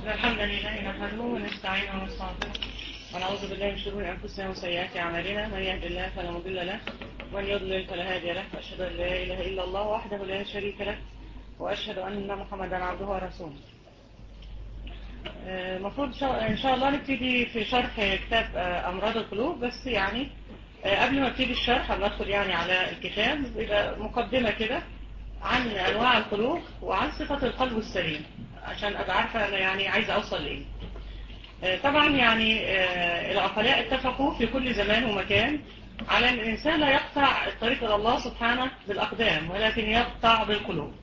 الحمد لله نحمده ونستعينه ونستغفره ونعوذ بالله من شرور انفسنا وسيئات اعمالنا، من يهد الله فلا مضل له ومن يضلل فلا هادي له، واشهد ان لا اله الا الله وحده لا شريك له واشهد ان محمدا عبده ورسوله. المفروض ان شاء الله نبتدي في شرح كتاب امراض القلوب، بس يعني قبل ما ابتدي الشرح ندخل يعني على الكتاب يبقى مقدمة كده عن انواع القلوب وعن صفة القلب السليم عشان ابقى عارفة انا يعني عايزة اوصل لايه. طبعا يعني العقلاء اتفقوا في كل زمان ومكان على ان الانسان لا يقطع الطريق الى الله سبحانه بالاقدام ولكن يقطع بالقلوب،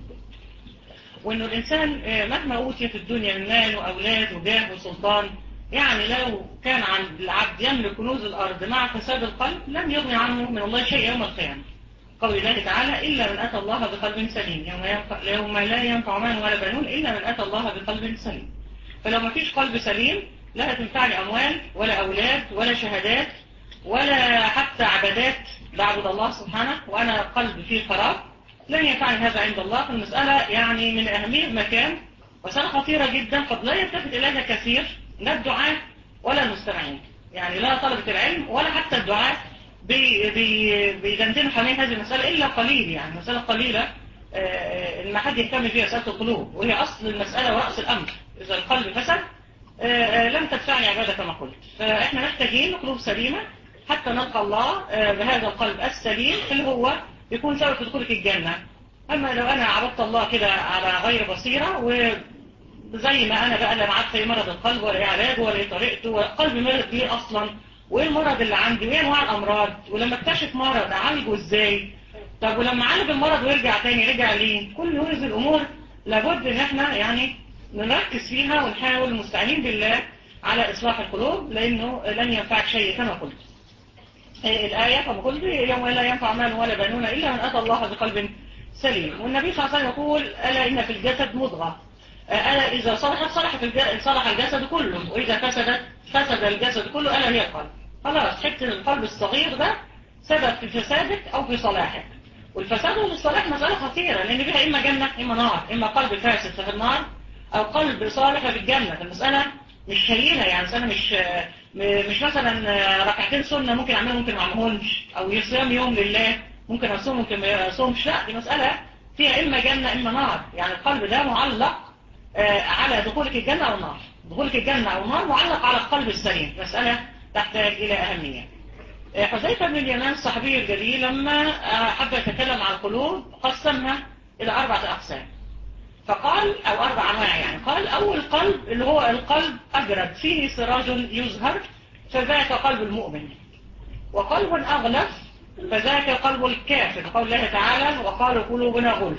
وانه الانسان مهما اوتي في الدنيا من مال واولاد وجاه وسلطان، يعني لو كان عند العبد يملك كنوز الارض مع فساد القلب لم يغني عنه من الله شيء يوم القيامه. قول الله تعالى: الا من اتى الله بقلب سليم يوم لا ينفع مال ولا بنون الا من اتى الله بقلب سليم. فلو ما فيش قلب سليم لا هتنفعني اموال ولا اولاد ولا شهادات ولا حتى عبادات بعبد الله سبحانه وانا قلب فيه خراب، لن ينفعني هذا عند الله. فالمسألة يعني من أهمية مكان مسألة خطيرة جدا قد لا يلتفت إليها كثير، لا الدعاة ولا المستمعين، يعني لا طلبة العلم ولا حتى الدعاة بيدندنوا حوالين هذه المسألة إلا قليل، يعني مسألة قليلة إن ما حد يهتم فيها مسألة القلوب، وهي أصل المسألة ورأس الأمر. إذا القلب فسد لم تدفعني عبادة كما قلت. فإحنا محتاجين قلوب سليمة حتى نلقى الله بهذا القلب السليم اللي هو يكون سبب في دخولك الجنة. أما لو أنا عبدت الله كده على غير بصيرة وزي ما أنا بقى لا عارفة ايه مرض القلب ولا ايه علاجه ولا ايه طريقته ولا قلبي مرض بيه أصلا وايه المرض اللي عندي وايه أنواع الأمراض، ولما اكتشف مرض أعالجه ازاي، طب ولما عالج المرض ويرجع تاني رجع ليه، كل هذه الأمور لابد إن احنا يعني نركز فيها ونحاول مستعينين بالله على إصلاح القلوب، لأنه لن ينفعك شيء كما قلت. الآية كما قلت: يوم لا ينفع مال ولا بنون إلا من أتى الله بقلب سليم. والنبي صلى الله عليه وسلم يقول: ألا إن في الجسد مضغة، ألا إذا صلحت صلح الجسد كله، وإذا فسدت فسد الجسد كله، ألا هي القلب. خلاص، حتى القلب الصغير ده سبب في فسادك أو في صلاحك، والفساد والصلاح مسألة خطيرة لأن فيها إما جنة إما نار، إما قلب فاسد في النار أو قلب صالح في الجنة. فالمسألة مش هينة، يعني مسألة مش مثلا ركعتين سنة ممكن أعملهم ممكن ما أعملهمش، أو يصيام يوم لله ممكن أصوم ممكن ما أصومش، لا، دي مسألة فيها إما جنة إما نار. يعني القلب ده معلق على دخولك الجنة أو النار، دخولك الجنة أو النار معلق على القلب السليم، مسألة تحتاج إلى أهمية. حذيفة بن اليمان الصحابي الجليل لما حب يتكلم عن القلوب قسمها إلى 4 أقسام، فقال أو 4 أنواع، يعني قال: أول قلب اللي هو القلب أجرد فيه سراج يزهر فذاك قلب المؤمن، وقلب أغلف فذاك قلب الكافر، قول الله تعالى: وقالوا قلوبنا غلف،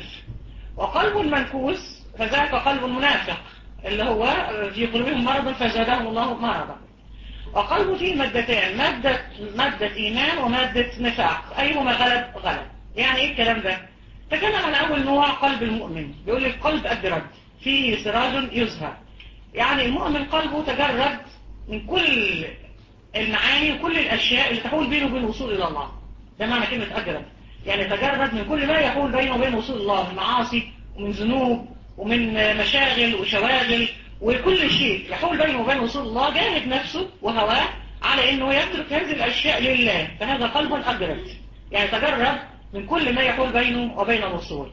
وقلب منكوس فذاك قلب المنافق اللي هو في قلوبهم مرض فزادهم الله مرضا، وقلب فيه مادتان، مادة إيمان ومادة نفاق، أيهما غلب. يعني إيه الكلام ده؟ تكلم عن أول نوع قلب المؤمن، بيقول لي القلب أجرد فيه سراج يزهر، يعني المؤمن قلبه تجرد من كل المعاني وكل الأشياء اللي تحول بينه وبين الوصول إلى الله. ده معنى كلمة أجرد، يعني تجرد من كل ما يحول بينه وبين وصول الله، من معاصي ومن ذنوب ومن مشاغل وشواغل وكل شيء يحول بينه وبين وصول الله، جاهد نفسه وهواه على انه يترك هذه الاشياء لله، فهذا قلب اجرد، يعني تجرد من كل ما يحول بينه وبين الوصول.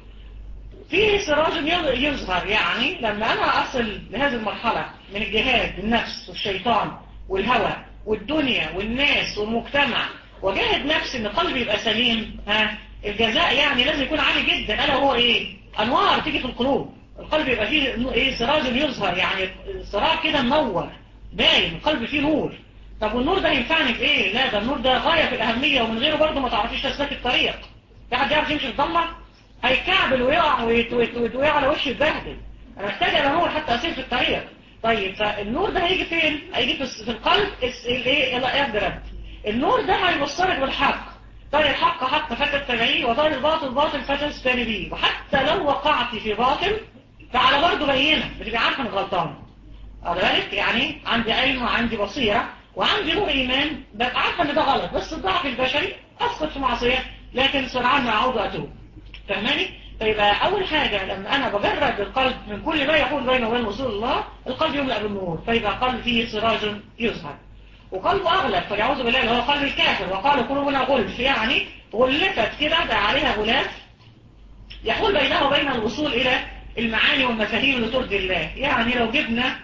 فيه سراج يظهر، يعني لما انا اصل لهذه المرحلة من الجهاد بالنفس والشيطان والهوى والدنيا والناس والمجتمع، وجاهد نفسي ان قلبي يبقى سليم، الجزاء يعني لازم يكون عالي جدا، الا هو ايه؟ انوار تيجي في القلوب، القلب يبقى فيه ايه؟ سراج يظهر، يعني سراج كده منور باين، القلب فيه نور. طب والنور ده ينفعني في ايه؟ لا، ده النور ده غاية في الاهمية، ومن غيره برضه ما تعرفيش تسلك الطريق. في حد يعرف يمشي في الضلمه؟ هيكعبل ويقع ويقع على وشه يتبهدل. انا محتاج الى نور حتى اسير في الطريق. طيب، فالنور ده هيجي فين؟ هيجي في القلب الايه؟ الاجرد. النور ده هيوصلك بالحق، طريق الحق حق فتتبعيه، وطريق الباطل باطل فتجتنبيه، وحتى لو وقعت في باطل فعلى برضه بينه بتبقى عارفه انك غلطان. على بالك، يعني عندي علم وعندي بصيره وعندي نور ايمان، ببقى عارفه ان ده غلط، بس الضعف البشري اسقط في معصيه، لكن سرعان ما اعود واتوب. فاهماني؟ فيبقى أول حاجة لما أنا بجرد القلب من كل ما يحول بينه وبين وصول الله، القلب يملأ بالنور، فيبقى قلب فيه سراج يظهر. وقلبه أغلب، فليعوذ بالله اللي هو قلب الكافر، وقال قلوبنا غلف، يعني غلفت كده، ده عليها غلاف يحول بينه وبين الوصول إلى المعاني والمفاهيم اللي ترضي الله. يعني لو جبنا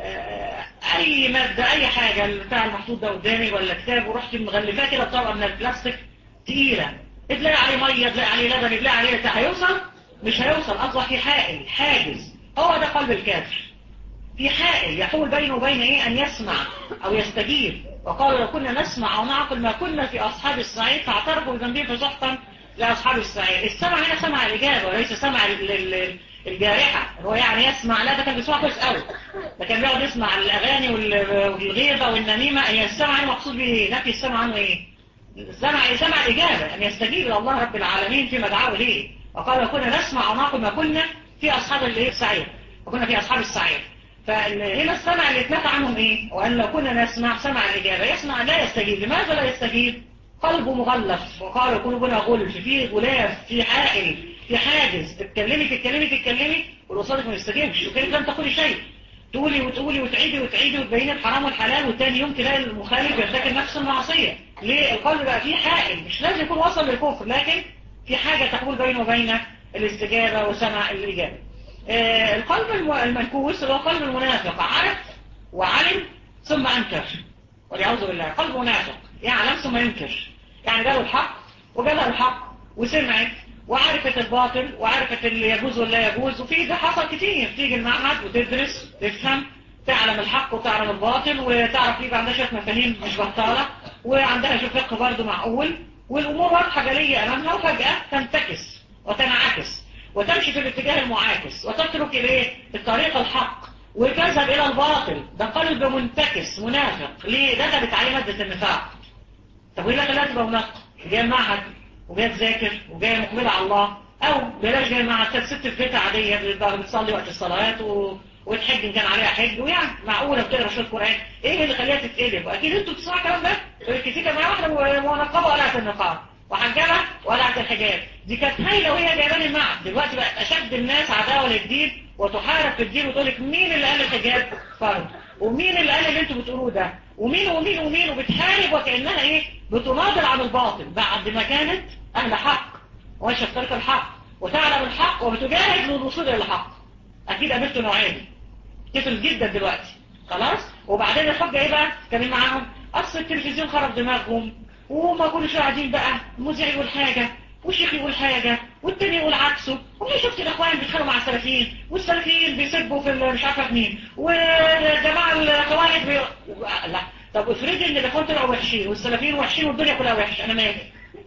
أي مادة، أي حاجة، بتاع المحطوط ده قدامي ولا كتاب، ورحت مغلفاه كده بطبقة من البلاستيك تقيلة، تلاقي عليه مية، تلاقي عليه لبن، تلاقي عليه بتاع، هيوصل؟ مش هيوصل. أصبح في حائل، حاجز. هو ده قلب الكافر، في حائل يحول بينه وبين إيه؟ أن يسمع أو يستجيب. وقالوا لو كنا نسمع أو نعقل ما كنا في أصحاب السعير، فاعترفوا بذنبهم فسحقا لأصحاب السعير. السمع هنا سمع الإجابة وليس سمع الجارحة، هو يعني يسمع. لا، ده كان بيسمع كويس قوي، ده كان بيقعد يسمع الأغاني والغيبة والنميمة. هي السمع هنا مقصود به نفي السمع عنه إيه؟ سمع الإجابة، أن يستجيب إلى الله رب العالمين فيما دعاه ليه. وقال لو كنا نسمع أو نعقل ما كنا في أصحاب السعير، وكنا في أصحاب السعير. فهنا السمع اللي اتنفى عنهم إيه؟ وأن لو كنا نسمع سمع الإجابة، يسمع لا يستجيب. لماذا لا يستجيب؟ قلبه مغلف، وقال قلوبنا غلف، في غلاف، في حائل، في حاجز. تتكلمي والقصادك ما يستجيبش، وكيف لم تقولي شيء، تقولي وتعيدي وتبيني الحرام والحلال، وتاني يوم تلاقي المخالف يرتكب نفس المعصية. ليه؟ القلب بقى فيه حائل، مش لازم يكون وصل للكفر، لكن في حاجة تحول بينه وبين الاستجابة وسمع الإجابة. القلب المنكوس اللي هو قلب المنافق، عرف وعلم ثم أنكر، والعياذ بالله. قلب منافق يعلم ثم ينكر، يعني جاله الحق وجاله الحق وسمعت وعرفت الباطل وعرفت اللي يجوز واللا يجوز. وفي ده حصل كتير، تيجي المعهد وتدرس تفهم، تعلم الحق وتعلم الباطل، وتعرف يبقى عندها شوية مفاهيم مش بطالة، وعندها شوية فقه برضه معقول، والأمور واضحة جلية أمامها، وفجأة تنتكس وتنعكس وتمشي في الاتجاه المعاكس، وتترك الايه؟ الطريق الحق وتذهب إلى الباطل. ده قلب منتكس منافق. ليه؟ دخلت عليه مادة النفاق. طب وإيه اللي خلاها تبقى منافق؟ جايه معهد وجايه تذاكر وجايه مقبلة على الله، أو بلاش جايه معهد، كانت ست في بيتها عادية بتصلي وقت الصلوات وتحج إن كان عليها حج، ويعني معقولة بتقرا شوية قرآن. إيه اللي خلاها تتقلب؟ وأكيد أنتوا بتسمعوا الكلام ده. كتير كان معاها واحدة منقبة وقلعت النقاب، وحجبة وقلعت الحجاب. دي كانت هايلة وهي جايبان المعهد. دلوقتي بقت أشد الناس عداوة للدين، وتحارب في الدين، وتقول لك مين اللي قال الحجاب فرض، ومين اللي قال اللي انتوا بتقولوه ده، ومين، وبتحارب وكأنها ايه؟ بتناضل عن الباطل بعد ما كانت أهل حق وماشيه في طريق الحق وتعلم الحق وبتجاهد للوصول إلى الحق. أكيد قابلتوا نوعين كتر جدا دلوقتي، خلاص. وبعدين الحجة ايه بقى؟ تتكلم معاهم، أصل التلفزيون خرب دماغهم، وما كل شويه قاعدين بقى المذيع يقول حاجة والشيخ يقول حاجة والتاني يقول عكسه. ومين شفت الأخوان بيتخانقوا مع السلفيين، والسلفيين بيسبوا في مش عارفة مين، والجماعة الخوارج لا. طب افرضي ان الأخوان طلعوا وحشين والسلفيين وحشين والدنيا كلها وحش، أنا مالي؟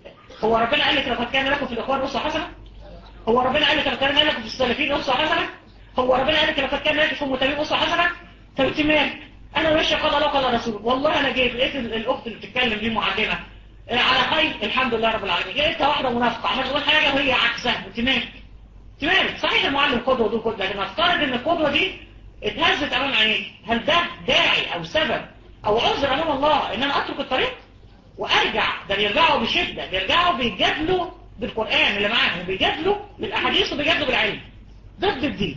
هو ربنا قال لك لقد كان لكم في الأخوان أسوة حسنة؟ هو ربنا قال لك لقد كان لكم في السلفيين أسوة حسنة؟ هو ربنا قال لك لقد كان لكم في المتابعين أسوة حسنة؟ طب انت مالك؟ أنا ماشي قال الله قال رسول. والله أنا جيت لقيت الأخت اللي بتتكلم دي معلمة على خير الحمد لله رب العالمين، لقيتها واحدة منافقة عمال تقول حاجة وهي عكسها. انت مالك؟ صحيح المعلم قدوة ودول قدوة، لكن افترض ان القدوة دي اتهزت امام عينيك، هل ده داعي او سبب او عذر امام الله ان انا اترك الطريق وارجع؟ ده بيرجعوا بشدة، بيرجعوا بيجادلوا بالقرآن اللي معاهم، وبيجادلوا بالاحاديث، وبيجادلوا بالعلم ضد الدين.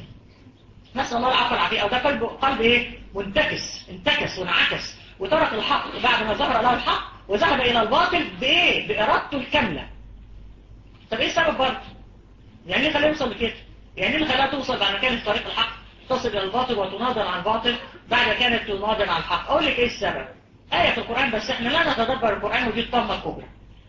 نسأل الله العفو والعافية. او ده قلب ايه؟ انتكس وانعكس وترك الحق بعد ما ظهر له الحق، وذهب الى الباطل بايه؟ بارادته الكاملة. طب ايه السبب برضه؟ يعني ايه خلاه يوصل لكده؟ يعني ايه اللي خلاها توصل بعد ما كانت في طريق الحق تصل الى الباطل وتناظر عن الباطل بعد كانت تناظر عن الحق؟ اقول لك ايه السبب؟ آية في القرآن، بس احنا لا نتدبر القرآن، ودي الطامة الكبرى.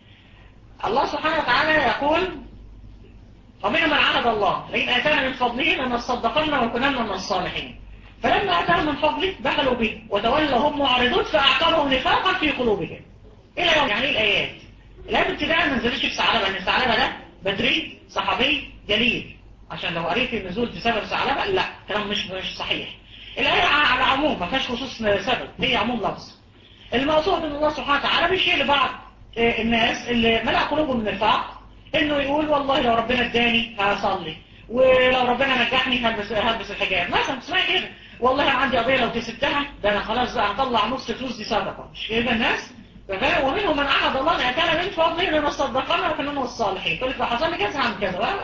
الله سبحانه وتعالى يقول ومنهم من عهد الله لئن آتانا من فضله لنصدقن وكنا من الصالحين، فلما آتاهم من فضله بخلوا به وتولوا هم معرضون فأعقبهم نفاقا في قلوبهم. إلى يوم. يعني ايه الآيات؟ الآيات ابتداء ما نزلتش في ثعلبة، لأن ثعلبة ده بدري صحابي جليل، عشان لو قريت النزول في سبب ثعلبة لا، كلام مش صحيح. الآية على عموم ما فيهاش خصوص سبب، هي عموم لفظ. المقصود ان الله سبحانه وتعالى بيشير لبعض الناس اللي ملأ قلوبهم من النفاق، انه يقول والله لو ربنا اداني هصلي، ولو ربنا نجحني هلبس الحجاب مثلا. تسمعي كده؟ والله انا عندي قضيه لو كسبتها ده انا خلاص بقى هطلع نص فلوس دي صدقه. مش كده الناس؟ ومنهم من عهد الله ان اتانا من فضله لنصدقن وكنا من الصالحين. تقول لك لو حصل لي كذا هعمل كذا.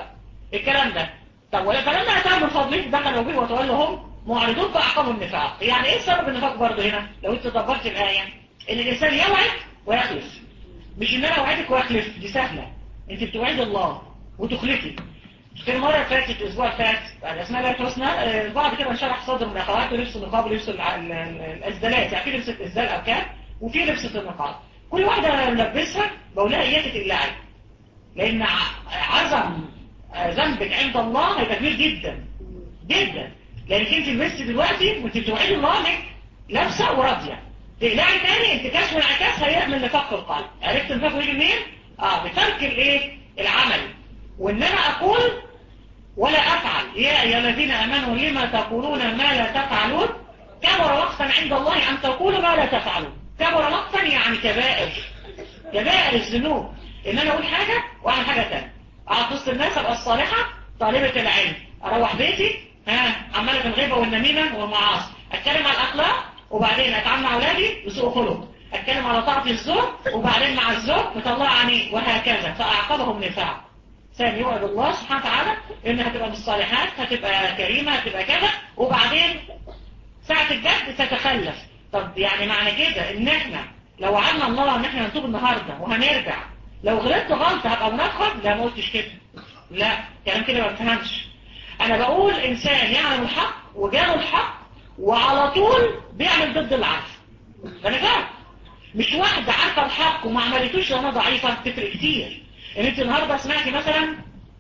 الكلام ده. طب ولا فلما اتاهم من فضله دخلوا به وتولوا معرضون فاعقبوا النفاق. يعني ايه سبب النفاق برضه هنا لو انت دبرت الايه؟ ان الانسان يوعد ويخلف. مش ان انا اوعدك واخلف، دي سهله. انت بتوعد الله وتخلفي. في المره اللي فاتت الاسبوع اللي فات على اسماء الله الحسنى البعض كده انشرح صدر من اخوات ولبس النقاب ولبس الازدالات. يعني في لبسه الازدال او كاب وفي لبسه النقاب. كل واحده نلبسها بقول لها اياك تقلعي، لان عظم ذنبك عند الله هيبقى كبير جدا جدا. لانك انت لبست دلوقتي وانت بتوعدي الله انك لابسه وراضيه، تقلعي تاني انتكاس وانعكاس هيعمل نفاق في القلب. عرفت النفاق يجي منين؟ بترك الايه؟ العمل. وان انا اقول ولا افعل. يا ايها الذين امنوا لما تقولون ما لا تفعلون كبر مقتا عند الله ان تقولوا ما لا تفعلون. كبر مقتا يعني كبائر، كبائر الذنوب. ان انا اقول حاجه واعمل حاجه ثانيه. اقعد وسط الناس ابقى الصالحه طالبه العلم، اروح بيتي عماله في الغيبه والنميمه والمعاصي، اتكلم على الاخلاق وبعدين اتعامل مع اولادي بسوء خلق، اتكلم على طاعه الزوج وبعدين مع الزوج مطلع عني، وهكذا. فاعقبهم نفاق. ثاني يوعد الله سبحانه وتعالى انها هتبقى من الصالحات، هتبقى كريمه، هتبقى كذا، وبعدين ساعه الجد تتخلف. طب يعني معنى كده ان احنا لو وعدنا الله ان احنا هنتوب النهارده وهنرجع، لو غلطت غلطه هبقى منافقه؟ لا، ما قلتش كده. لا، كلام كده ما بفهمش. انا بقول انسان يعلم الحق وجاله الحق وعلى طول بيعمل ضد العكس. فانا فاهم. مش واحده عارفه الحق وما عملتوش وانا ضعيفه، تفرق كتير. ان انت النهارده سمعتي مثلا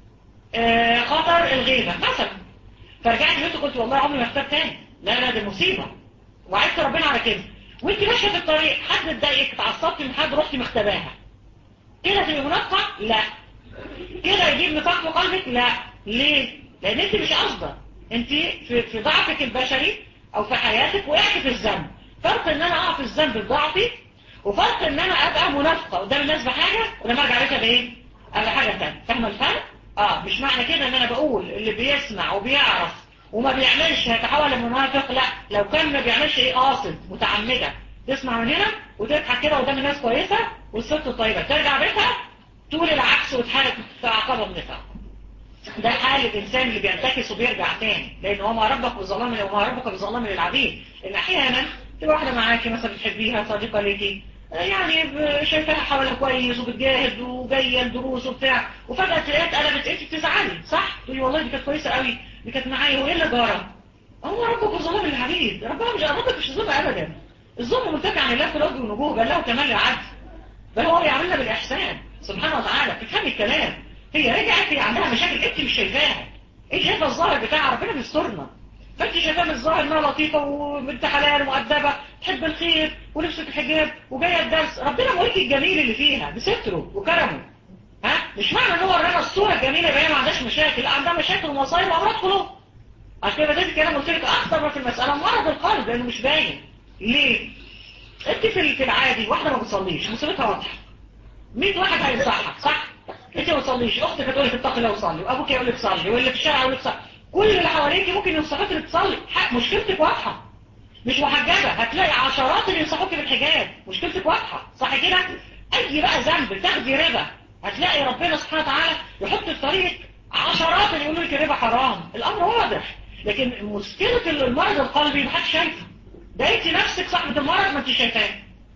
خطر الغيبه مثلا، فرجعت بيتك قلت والله عمري ما اختار تاني. لا لا، دي مصيبه وعدت ربنا على كده. وانت ماشيه في الطريق حد اتضايقك، اتعصبتي من حد، رحتي مختباها، كده تبقي منافقه؟ لا. كده يجيب نفاق في قلبك؟ لا. ليه؟ لان انت مش قاصده. انت في ضعفك البشري او في حياتك وقعت في الذنب. فرق ان انا اقع في الذنب بضعفي، وفرق ان انا ابقى منافقه قدام الناس بحاجه ولما ارجع بيتها بايه؟ ابقى حاجه ثانيه. فاهمه الفرق؟ مش معنى كده ان انا بقول اللي بيسمع وبيعرف وما بيعملش هيتحول لمنافق. لا، لو كان ما بيعملش ايه قاصد متعمده، تسمع من هنا وتضحك كده قدام الناس كويسه والست طيبه، ترجع بيتها تقول العكس وتحارب تعاقبها بنفاق. ده حال الانسان اللي بينتكس وبيرجع تاني، لان هو ما ربك بظلام وما ربك بظلام للعبيد. ان احيانا تبقى واحده معاكي مثلا بتحبيها، صديقه ليكي، يعني شايفاها حوالها كويس وبتجاهد وجايه الدروس وبتاع، وفجاه تلاقيها اتقلبت، انت بتزعلي صح؟ تقولي والله دي كانت كويسه قوي، دي كانت معايا، وايه اللي جرى؟ هو ربك بظلام للعبيد. ربك مش ظلم ابدا. الظلم منتفع عن الله في الارض والنجوم، بل له كمال العدل، بل هو بيعملنا بالاحسان سبحانه وتعالى. تفهمي الكلام. هي رجعت، هي عندها مشاكل انت مش شايفاها. انت شايفه الظاهر بتاع ربنا بيسترنا، فانت شايفاها من الظاهر انها لطيفه وبنت حلال ومؤدبه تحب الخير ولبست الحجاب وجايه الدرس. ربنا موريك الجميل اللي فيها بستره وكرمه. مش معنى ان هو ورانا الصوره الجميله يبقى هي ما عندهاش مشاكل. لا، عندها مشاكل ومصايب وامراض قلوب. عشان كده بدأت الكلام قلت لك اخطر ما في المساله مرض القلب، لانه مش باين. ليه؟ انت في العادي واحده ما بتصليش مصيبتها واضحه، 100 واحد هينصحك صح؟ انت ما تصليش، اختك هتقول لك اتقي الله وصلي، وابوك يقول لك صلي، واللي في الشارع يقول لك صلي، كل اللي حواليك ممكن ينصحوك انك تصلي. مشكلتك واضحه، مش محجبه، هتلاقي عشرات اللي ينصحوك بالحجاب. مشكلتك واضحه صح كده؟ اي بقى ذنب، تاخدي ربا، هتلاقي ربنا سبحانه وتعالى يحط في طريقك عشرات اللي يقولوا لك الربا حرام. الامر واضح. لكن مشكله المرض القلبي محدش شايفه. ده انت نفسك صاحبه المرض ما انت شايفاه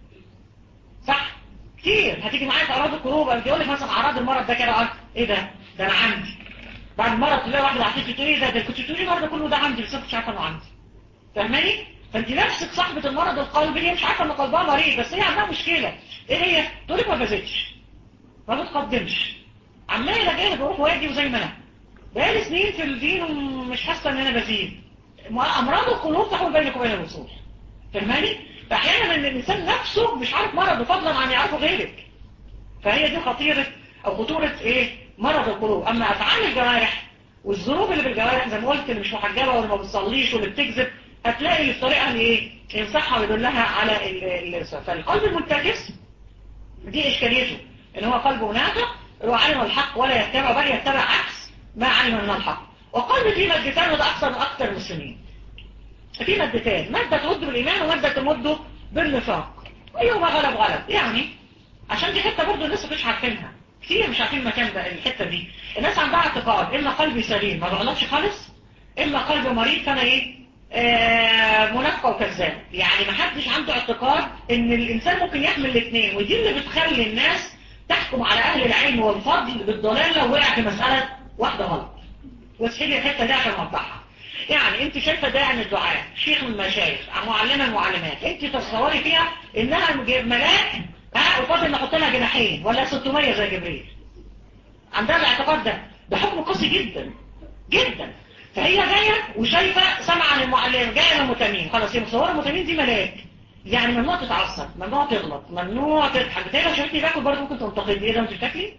صح؟ كتير هتيجي معايا في اعراض القلوب، يقول لك مثلا اعراض المرض ده كده، ايه ده انا عندي. بعد المرض تلاقي واحده عطيتي تقولي ايه ده كنت تقولي المرض كله ده عندي بس مش عارفه انه عندي. فاهماني؟ فانت نفسك صاحبه المرض القلبي هي مش عارفه ان قلبها مريض، بس هي عندها مشكله. ايه هي؟ تقول لك ما فازتش، ما بتقدمش، عماله جاهد واروح واجي وزي ما انا بقالي سنين في الدين ومش حاسه ان انا بزيد. امراض القلوب تحول بينك وبين الوصول. فاهماني؟ فاحيانا ان الانسان نفسه مش عارف مرضه فضلا عن يعرفه غيرك. فهي دي خطيره او خطوره ايه؟ مرض القلوب. اما افعال الجوارح والذنوب اللي بالجوارح زي ما قلت، اللي مش محجبه واللي ما بتصليش واللي بتكذب، هتلاقي اللي في طريقها ايه؟ ينصحها ويدلها على فالقلب المنتكس دي اشكاليته، ان هو قلبه نافق، هو علم الحق ولا يتبع، بل يتبع عكس ما علم من الحق. وقلب فيه مادتان، وده اكثر من اكثر المسلمين. في مادتين، مادة تمد بالإيمان ومادة تمد بالنفاق. أيهما غلب غلب يعني. عشان دي حتة برضو الناس مش عارفينها. كتير مش عارفين المكان ده الحته دي. الناس عندها اعتقاد اما قلبي سليم ما بغلطش خالص، اما قلب مريض فانا ايه منافق وكذاب. يعني ما حدش عنده اعتقاد ان الانسان ممكن يحمل الاثنين، ودي اللي بتخلي الناس تحكم على اهل العلم والفضل بالضلال لو وقع في مساله واحده غلط. واسحبي الحته دي عشان اوضحها. يعني انت شايفه داعي من الدعاء، شيخ من المشايخ، معلمه من المعلمات، انت تتصوري فيها انها ملاك وفاضل نحط لها جناحين ولا 600 زي جبريل. عندها الاعتقاد ده حكم قاسي جدا جدا. فهي جايه وشايفه سمع عن المعلم، جايه من متمين، خلاص هي مصوره متمين دي ملاك. يعني ممنوع تتعصب، ممنوع تغلط، ممنوع تضحك. بتقدر شايفتني باكل برضه ممكن تنتقد ايه ده انت بتاكلي؟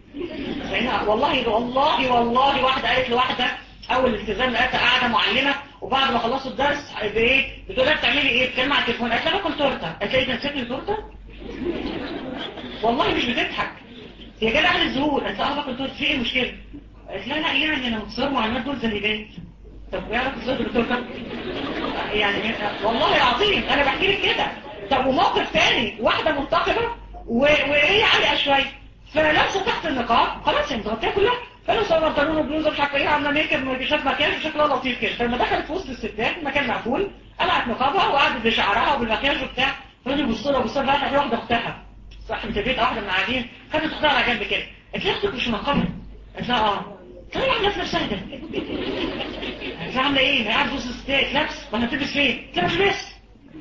والله واحده قالت لواحده اول التزام لقيتها قاعده معلمه وبعد ما خلصوا الدرس بايه بتقول لها بتعملي ايه؟ بتكلم على التليفون. قالت لها باكل تورته. قالت لها ايه نسيتني تورته؟ والله مش بتضحك. هي جايه اهل الزهور. قالت لها باكل تورته. في ايه المشكله؟ قالت لها لا يعني انا متصور معلومات دول زهيدات. طب ايه علاقه الزهد بالتورته؟ يعني والله العظيم انا بحكي لك كده. طب وموقف تاني واحده منتقبه وهي عاليه شويه فلابسه تحت النقاب خلاص هي متغطيه كلها، فلابسه بنطلون وبلوزه مش عارفه ايه عامله ميك اب ملبسات مكياج شكلها لطيف كده. فلما دخلت في وسط الستات المكان مقفول قلعت نقابها وقعدت بشعرها وبالمكياج وبتاع. فقالوا لي بصوا لها بقى واحده اختها صاحبه البيت واحده من قاعدين خدت اختها على جنب كده. قالت لي اختك مش منقبه؟ قالت لها اه. قالت لها عامله في نفسها ده. قالت لها عامله ايه؟ ما قاعده في وسط الستات لابسه ما هتلبس فين؟ قلت لها تلبس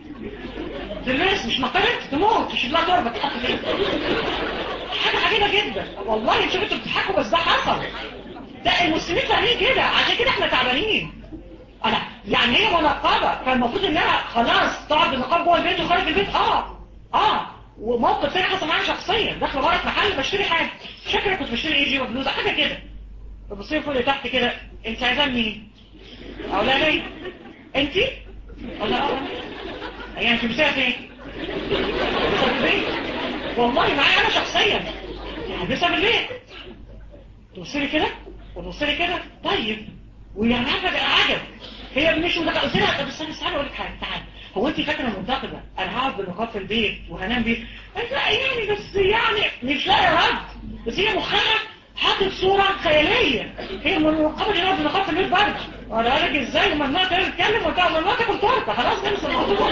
مش مقتنع تموت تشيل لها تربه تحط فين. حاجه عجيبه جدا والله. انتوا بتضحكوا بس ده حصل. ده المسلمين فاهمين كده عشان كده احنا تعبانين. انا يعني هي منقبه فالمفروض انها خلاص تقعد بالنقاب جوه البيت وخارج البيت. وموقف تاني حصل معايا شخصيا داخله بره محل بشتري حاجه شكلي كنت بشتري اي جي وبلوزه حاجه كده. فبصي فوق تحت كده انت عايزاه مين؟ اقول لها ليه؟ انت؟ اقول لها يعني انت بتسافر فين؟ بسبب البيت. والله معايا انا شخصيا بسبب البيت. تبصلي كده وتبصلي كده طيب ويعني عجب هي مش قلت لها بس انا تعالى اقول لك حاجه تعالى هو انت فاكره منتقده انا هقعد بالنقاب في البيت وهنام بيه؟ قالت لا يعني بس يعني مش لاقي رد. بس هي مخها حاطط صوره خياليه. هي المنقبه اللي قاعده بالنقاب في البيت برضه. وانا قال لك ازاي ممنوع تتكلم وممنوع تاكل تورته خلاص خلص الموضوع.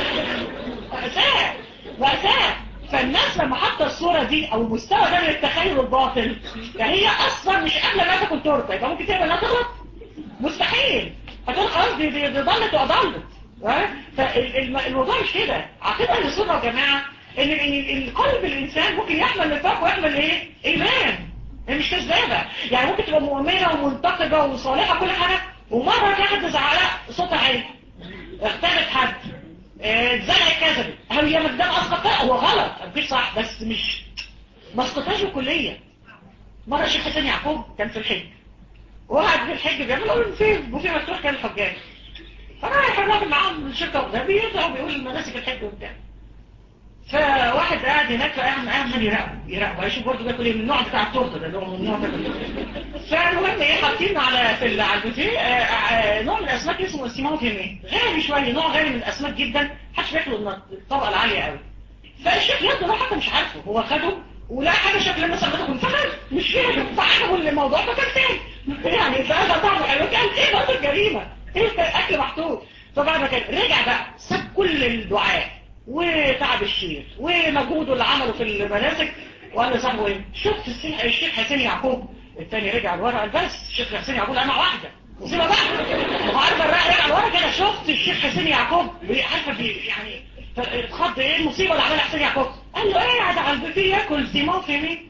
مأساة. فالناس لما حاطه الصوره دي او المستوى ده من التخيل الباطل فهي اصلا مش قابله انها تاكل تورته. يبقى ممكن تعمل انها تغلط؟ مستحيل. هتقول خلاص دي ضلت وأضلت. فالموضوع مش كده. عقيدة أهل السنة يا جماعة ان القلب الانسان ممكن يحمل نفاق ويحمل ايه؟ ايمان. هي مش كذابة. يعني ممكن تبقى مؤمنة ومنتقبة وصالحة كل حاجة ومرة تلاقي حد زعلها صوتها عالي اغتابت حد اتزرع كذب هي مقدام اسقطها. هو غلط مفيش صح بس مش ما اسقطهاش بالكلية. مرة الشيخ حسين يعقوب كان في الحج وقعد في الحج بيعملوا في بوفيه مفتوح كان الحجاج فرايح الراجل معاهم الشركة وده بيقول المناسك الحج وبتاع. فواحد قاعد هناك فقاعد يراقبه هيشوف برضه بياكل ايه من النوع بتاع التورته ده اللي هو من النوع ده. فالمهم ايه حاطين على البوفيه نوع من الاسماك اسمه السيمون فيمي غالي شويه نوع غالي من الاسماك جدا محدش بياكله الطبقه العاليه قوي. فالشيخ يده ده حتى مش عارفه هو خده ولا حاجه شكل مثلا بتاكل فخد مش فاهم فعجبه الموضوع فكان تاني يعني ده طعمه حلو قال ايه ده الجريمه ايه الاكل محطوط. فبعد كده رجع بقى ساب كل الدعاء وتعب الشيخ ومجهوده اللي عمله في المناسك وقال لصاحبه ايه شفت الشيخ حسين يعقوب. الثاني رجع لورا قال بس الشيخ حسين يعقوب انا واحده مصيبه بقى. هو عارفه رجع لورا كده شفت الشيخ حسين يعقوب عارفه يعني اتخض ايه المصيبه اللي عملها حسين يعقوب. قال له ايه قاعد على البوفيه ياكل سيمون في مين.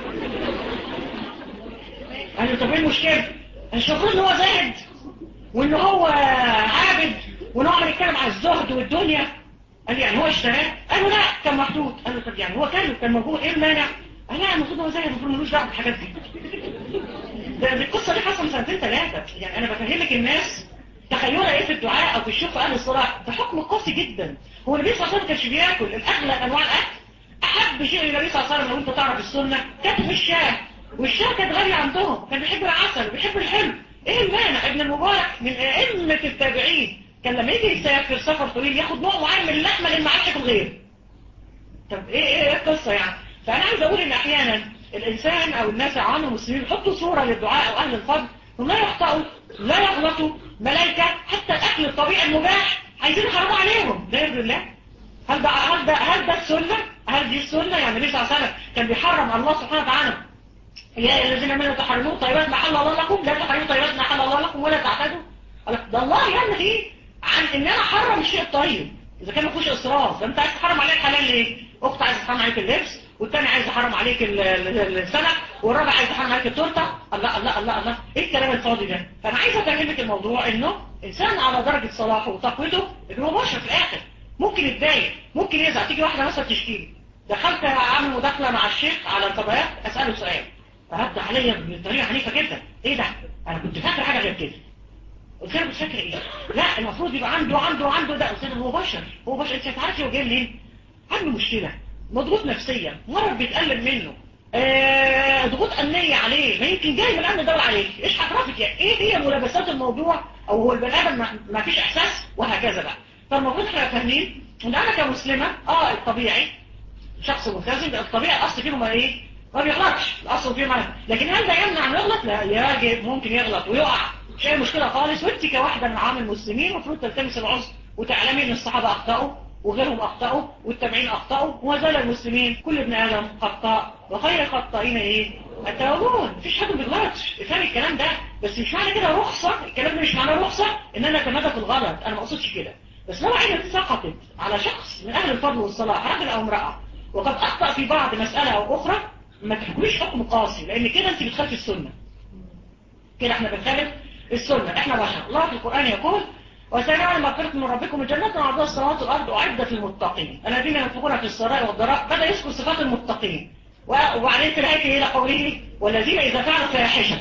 قال له طب ايه المشكله؟ المفروض ان هو زاهد وان هو عابد وان هو عمال يتكلم على الزهد والدنيا. قال لي يعني هو اشتراه؟ قال له لا كان محطوط. قال له طب يعني هو كان موجود ايه المانع؟ قال لا المفروض هو زاهد المفروض ملوش دعوه بالحاجات دي. ده القصه دي حصلت سنتين ثلاثه يعني انا بفهمك الناس تخيلها ايه في الدعاء او في الشوق في اهل الصلاه ده حكم قاسي جدا. هو النبي صلى الله عليه وسلم ما كانش بياكل الاغلى انواع الاكل. احب شيء للنبي صلى الله عليه وسلم لو انت تعرف السنه كانت الشاه والشاه كانت غاليه عندهم كان بيحب العسل وبيحب الحلو. ايه المانع؟ ابن المبارك من ائمه التابعين كان لما يجي يسافر سفر طويل ياخد نوع معين من اللحمه اللي ما عادش ياكل غيره. طب ايه القصه يعني؟ فانا عايز اقول ان احيانا الإنسان أو الناس عام المسلمين يحطوا صورة للدعاء أو أهل الفضل ولا يخطئوا لا يغلطوا ملائكة، حتى الأكل الطبيعي المباح عايزين يحرموا عليهم، لا يرضي الله. هل ده السنة؟ هل دي السنة؟ يعني النبي صلى الله عليه وسلم كان بيحرم الله سبحانه وتعالى يا الذين امنوا تحرموا طيبات ما حل الله لكم، لا تحرموا طيبات ما حل الله لكم ولا تعتدوا. ده الله ينهي عن ان انا احرم الشيء الطيب اذا كان ما فيهوش اسراف. ده انت عايز تحرم عليك حلال ليه؟ اخت عايز تحرم عليك اللبس، والثاني عايز يحرم عليك السمك، والرابع عايز يحرم عليك التورته. الله الله الله الله، ايه الكلام الفاضي ده؟ فانا عايز افهمك الموضوع انه انسان على درجه صلاحه وتقوته ان هو بشر في الاخر، ممكن يتضايق، ممكن يزعل. تيجي واحده مثلا تشتكي، دخلت اعمل مداخله مع الشيخ على الفضائيات اساله سؤال فرد عليا بطريقه عنيفه جدا، ايه ده؟ انا كنت فاكر حاجه غير كده. قلت له مش فاكر ايه؟ لا المفروض يبقى عنده ده. قلت له هو بشر، هو بشر. انت عارف هو جاي منين؟ عنده مشكله، مضغوط نفسيا، مرض بيتألم منه، ضغوط امنيه عليه، ما يمكن جاي من الامن دور عليك. ايش هتعرفك يعني ايه هي ملابسات الموضوع؟ او هو البني ادم ما فيش احساس وهكذا بقى. فالمفروض احنا فاهمين ان انا كمسلمه الطبيعي شخص ملتزم، الطبيعي الاصل فيه ما ايه؟ ما بيغلطش، الاصل فيه ما. لكن هل ده يمنع انه يغلط؟ لا، يجب ممكن يغلط ويقع، مش اي مشكله خالص. وانت كواحده من عام المسلمين المفروض تلتمس العذر وتعلمي ان الصحابه اخطاوا وغيرهم اخطاوا والتابعين اخطاوا وما زال المسلمين كل ابن ادم خطاء وخير الخطائين ايه؟ التوابون. مفيش حد ما بيغلطش، افهم الكلام ده. بس مش معنى كده رخصه، الكلام ده مش معناه رخصه ان انا اتمادى في الغلط، انا ما اقصدش كده. بس لو عيني سقطت على شخص من اهل الفضل والصلاح راجل او امراه وقد اخطا في بعض مساله او اخرى، ما تحكميش حكم قاسي، لان كده انت بتخالفي السنه. كده احنا بنخالف السنه، احنا بشر. الله في القران يقول وسنعلم مغفرة من ربكم الجنة وعرضها السماوات والارض اعدت للمتقين الذين ينفقون في السراء والضراء. بدا يذكر صفات المتقين وبعدين في الايه الى قوله والذين اذا فعلوا فاحشه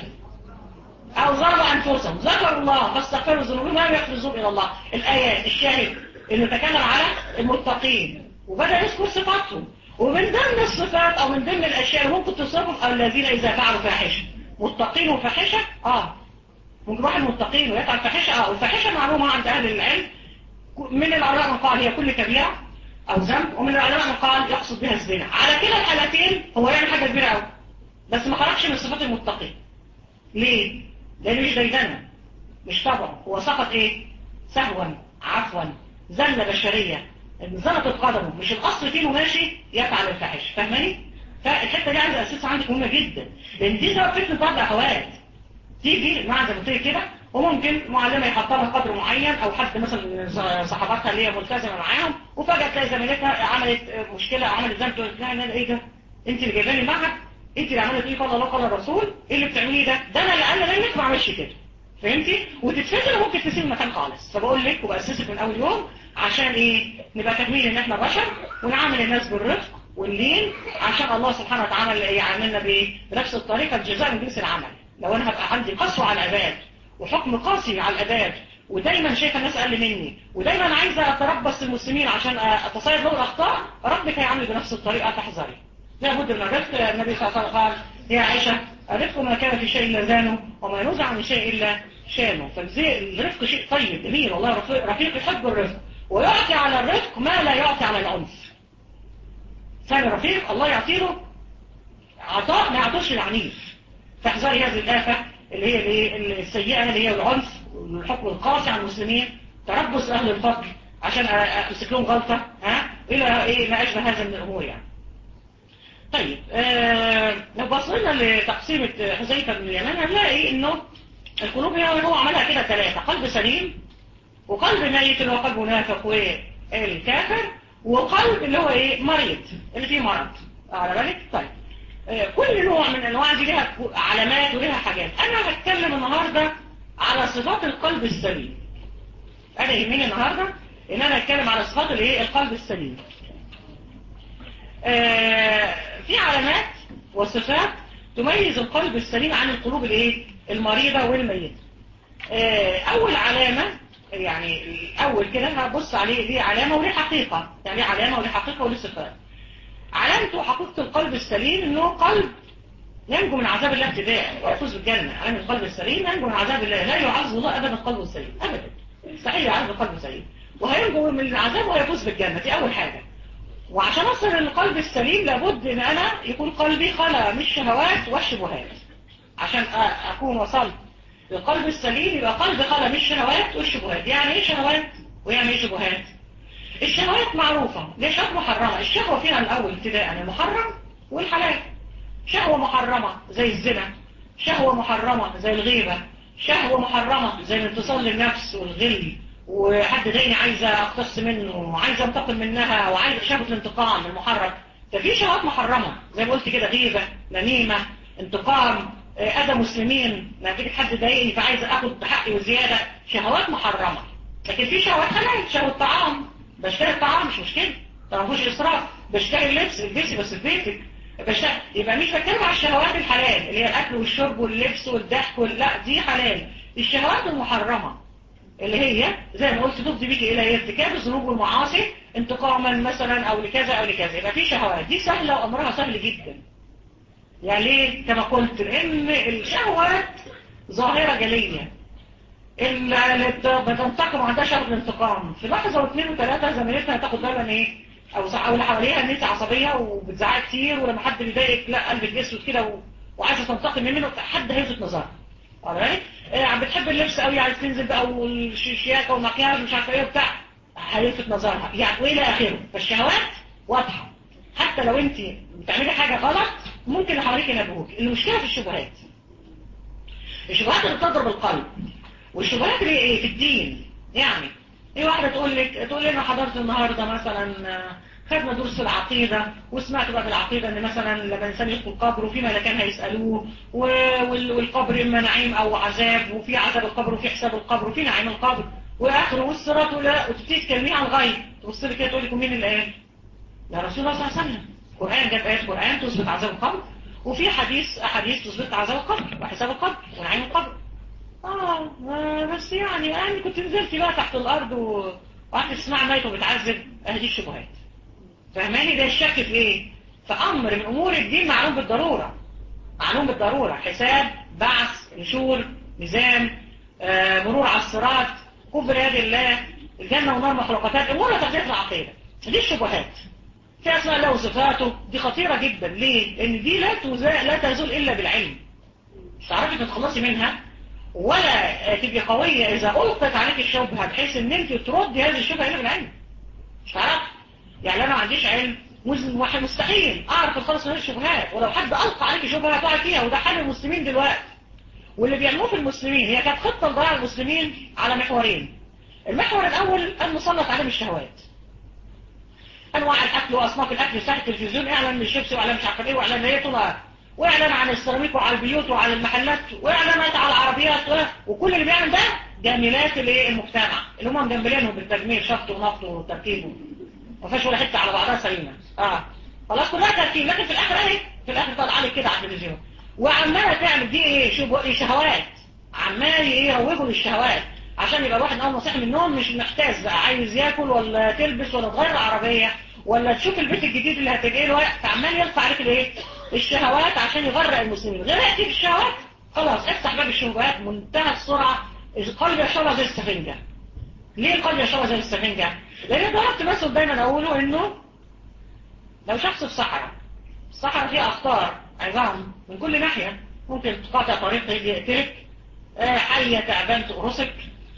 او ظلموا انفسهم ذكروا الله فاستغفروا ذنوبهم ما يغفر الذنوب الى الله. الايات الشاهد انه تكلم على المتقين وبدا يذكر صفاتهم، ومن ضمن الصفات او من ضمن الاشياء اللي ممكن تصفهم الذين اذا فعلوا فاحشه. متقين وفاحشه ممكن واحد متقين ويفعل فاحشه والفاحشه معلومه عند اهل العلم. من العلماء من قال هي كل كبيره او ذنب، ومن العلماء من قال يقصد بها الزنا. على كلا الحالتين هو يعني حاجه كبيره قوي بس ما خرجش من صفات المتقين. ليه؟ لأنه مش ديدنه، مش طبعه، هو سقط ايه؟ سهوا، عفوا، زلة بشرية، زلت قدمه، مش الأصل فيه ماشي يفعل الفاحش. فاهماني؟ فالحتة دي عايزة أساسها عندك مهمة جدا، لأن دي سبب فتنة بعض الأخوات. تيجي مع زي ما قلت لك كده، وممكن معلمة يحط لها قدر معين أو حد مثلا من صحباتها اللي هي ملتزمة معاهم، وفجأة تلاقي زميلتها عملت مشكلة أو عملت ذنب، تقول لها ايه ده؟ أنت اللي جايباني معك؟ انت اللي عملت ايه؟ قال الله قال الرسول، ايه اللي بتعمليه ده انا اللي قال منك ما اعملش كده. فهمتي؟ وتتفكر ممكن تسيب المكان خالص. فبقول لك وباسسك من اول يوم عشان ايه؟ نبقى فاهمين ان احنا بشر ونعامل الناس بالرفق واللين عشان الله سبحانه وتعالى يعاملنا بنفس الطريقه. الجزاء من جنس العمل. لو انا هبقى عندي قسوه على العباد وحكم قاسي على العباد ودايما شايفه الناس اقل مني ودايما عايزه اتربص المسلمين عشان اتصيد له الاخطاء، ربك هيعامل بنفس الطريقه. تحذري. لابد من الرفق. النبي صلى الله عليه وسلم قال يا عائشة الرفق ما كان في شيء إلا زانه وما ينزع من شيء إلا شانه. فالرفق شيء طيب جميل والله. رفيق يحب الرفق ويعطي على الرفق ما لا يعطي على العنف. ثاني رفيق الله يعطيله عطاء ما يعطوش العنيف. فاحذري هذه الآفة اللي هي السيئة اللي هي العنف والحكم القاسي على المسلمين، تربص أهل الفضل عشان أمسك لهم غلطة إلى إيه ما أشبه هذا من الأمور يعني. طيب لو بصينا لتقسيمة حذيفة بن اليمان هنلاقي انه القلوب هو عملها كده ثلاثة: قلب سليم، وقلب ميت اللي هو قلب منافق والكافر، وقلب اللي هو ايه مريض اللي فيه مرض. على بالك؟ طيب كل نوع من الانواع دي لها علامات ولها حاجات. انا هتكلم النهاردة على صفات القلب السليم. انا يهمني النهاردة ان انا اتكلم على صفات الايه القلب السليم. في علامات وصفات تميز القلب السليم عن القلوب الايه المريضة والميتة. اول علامة يعني الاول كده هبص عليه ليه علامة وليه حقيقة. يعني علامة وليه حقيقة وليه صفات. علامته وحقيقة القلب السليم انه قلب ينجو من عذاب الله ابتداء ويفوز بالجنة. علامة القلب السليم ينجو من عذاب الله، لا يعذب الله ابدا القلب السليم ابدا، مستحيل يعذب القلب السليم، وهينجو من العذاب ويفوز بالجنة. دي اول حاجة. وعشان أصل للقلب السليم لابد ان انا يكون قلبي خلا من الشهوات والشبهات. عشان اكون وصلت للقلب السليم يبقى قلبي خلا من الشهوات والشبهات. يعني ايه شهوات ويعني ايه شبهات؟ الشهوات معروفة، دي شهوات محرمة. الشهوة فيها الأول ابتداء المحرم والحلال. شهوة محرمة زي الزنا، شهوة محرمة زي الغيبة، شهوة محرمة زي الانتصار للنفس والغل، وحد ضايقني عايزة أقتص منه وعايزة أنتقم منها وعايزة شهوة الانتقام المحرم. ففي شهوات محرمة زي ما قلت كده، غيبة، نميمة، انتقام، أذى مسلمين، نتيجة حد ضايقني فعايزة أخد حقي وزيادة، شهوات محرمة. لكن في شهوات حلال، شهوة طعام، بشتري الطعام مش مشكلة، طبعا مفيش إسراف، بشتري اللبس البسي بس في بيتك، يبقى مش بتكلم على الشهوات الحلال اللي هي الأكل والشرب واللبس والضحك لا دي حلال. الشهوات المحرمة اللي هي زي ما قلت تفضي بيك إلى ارتكاب الذنوب والمعاصي انتقاما مثلا أو لكذا أو لكذا، يبقى في شهوات دي سهلة وأمرها سهل جدا. يعني ليه؟ كما قلت لأن الشهوات ظاهرة جلية، اللي بتنتقم عندها شهوة الانتقام في لحظة واثنين وثلاثة زميلتها تاخد بالها ايه او اللي حواليها ان انت عصبية وبتزعق كتير، ولما حد بيضايقك لا قلبك اسود كده وعايزة تنتقم منه، حد هيلفت نظرها. عم بتحب اللبس قوي، عايز تنزل بقى والشياكة والمكياج مش عارفه ايه وبتاع، هيلفت نظرها يعني والى اخره. فالشهوات واضحة، حتى لو انت بتعملي حاجة غلط ممكن اللي حواليك ينبهوك. المشكلة في الشبهات، الشبهات اللي بتضرب القلب، والشبهات اللي ايه في الدين. يعني ايه واحدة تقول لي انا حضرت النهاردة مثلا خدنا دروس في العقيدة وسمعت بقى في العقيدة ان مثلا لما الانسان يدخل القبر وفي ملكان هيسألوه والقبر اما نعيم او عذاب، وفي عذاب القبر وفي حساب القبر وفي نعيم القبر واخره والصراط وتبتدي تكلميه عن الغيب، تبص لي كده تقول لكم مين اللي قال؟ يا رسول الله صلى الله عليه وسلم. قرآن جاب آيات قرآن تثبت عذاب القبر، وفي احاديث تثبت عذاب القبر وحساب القبر ونعيم القبر. بس يعني كنت نزلت بقى تحت الأرض وقعدت تسمع ميت وبتعذب، دي الشبهات. فهماني ده الشك في ايه؟ فأمر من أمور الدين معلوم بالضرورة، معلوم بالضرورة، حساب، بعث، نشور، ميزان، مرور على الصراط، كفر يد الله، الجنة والنار مخلوقات، أمور تغذية العقيدة. دي الشبهات في أسماء الله وصفاته، دي خطيرة جدا. ليه؟ لأن دي لا تزول إلا بالعلم، مش تعرفي تتخلصي منها ولا تبقي قوية إذا ألقت عليك الشبهة بحيث إن أنت تردي هذه الشبهة إلى بالعلم. مش تعرف؟ يعني أنا ما عنديش علم واحد مستحيل أعرف الخلص من هذه الشبهات، ولو حد ألقى عليك شبهة هتقع فيها، وده حال المسلمين دلوقتي واللي بيعملوه في المسلمين. هي كانت خطة لضياع المسلمين على محورين. المحور الأول أن نسلط عليهم الشهوات، أنواع الأكل وأصناف الأكل، ساعة التلفزيون إعلان للشيبسي وإعلان مش عارف إيه وإعلان إيه طلع، واعلان عن السيراميك وعلى البيوت وعلى المحلات واعلانات على العربيات وكل اللي بيعمل ده جميلات المجتمع اللي هم مجملينهم بالتجميل، شفط ونفط وتركيب، ما فيهاش ولا حته على بعضها سليمه. خلاص كلها تركيب، لكن في الاخر ايه؟ في الاخر طالع عليك كده على التلفزيون وعماله تعمل دي ايه؟ شهوات، عمال يروجوا للشهوات عشان يبقى الواحد اول ما صحي من النوم مش محتاج بقى عايز ياكل ولا تلبس ولا تغير العربيه ولا تشوف البيت الجديد اللي هتجي له، فعمال يرفع عليك الايه؟ الشهوات عشان يغرق المسلمين. غرقتي في الشهوات خلاص افتح باب الشهوات منتهى السرعه. القلب يشربها زي السفنجه. ليه القلب يشربها زي السفنجه؟ لان ضربت مثل دايما اقوله انه لو شخص في صحراء، الصحراء فيها اخطار عظام من كل ناحيه، ممكن تقاطع طريق يقتلك، حيه تعبان تقرصك،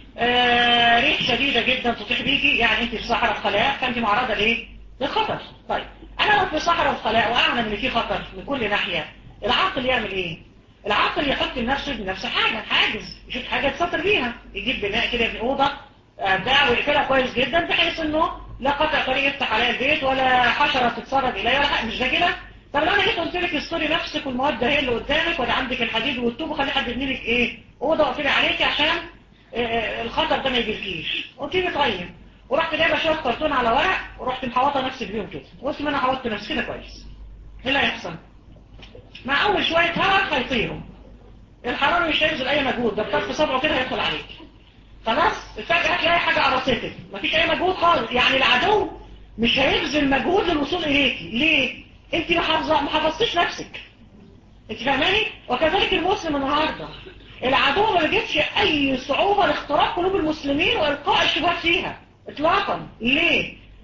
ريح شديده جدا تطيح بيكي، يعني انت في صحراء في خلاء فانت معرضه لايه؟ للخطر. طيب انا لو في صحراء في خلاء واعلم ان في خطر من كل ناحيه، العاقل يعمل ايه؟ العاقل يحط لنفسه بنفس حاجز، يشوف حاجه يتستر بيها، يجيب بناء كده في اوضه بتاع ويقفلها كويس جدا بحيث انه لا قطع طريق يفتح عليها البيت ولا حشره تتسرب اليها ولا حاجه. مش ده كده؟ طب لو انا جيت قلت لك استوري نفسك والمواد هي اللي قدامك ولا عندك الحديد والطوب وخلي حد يبني لك اوضه واقفلي عليكي عشان الخطر ده ما يجيلكيش، قلت لي طيب، ورحت جايبه شويه كرتون على ورق ورحت محوطه نفسي بيهم كده، قلت ما انا حوطت نفسي كده كويس، ايه اللي هيحصل؟ مع اول شويه هواء هيطيروا، الحرامي مش هيبذل اي مجهود، ده بطرف صبعه كده هيدخل عليك، خلاص فجاه هتلاقي حاجه قرصتك، مفيش اي مجهود خالص. يعني العدو مش هيبذل مجهود للوصول اليكي. ليه؟ انت ما حفظتيش نفسك، انت فاهماني؟ وكذلك المسلم النهارده العدو ما لقيتش اي صعوبة لاختراق قلوب المسلمين والقاء الشبهات فيها اطلاقا. ليه؟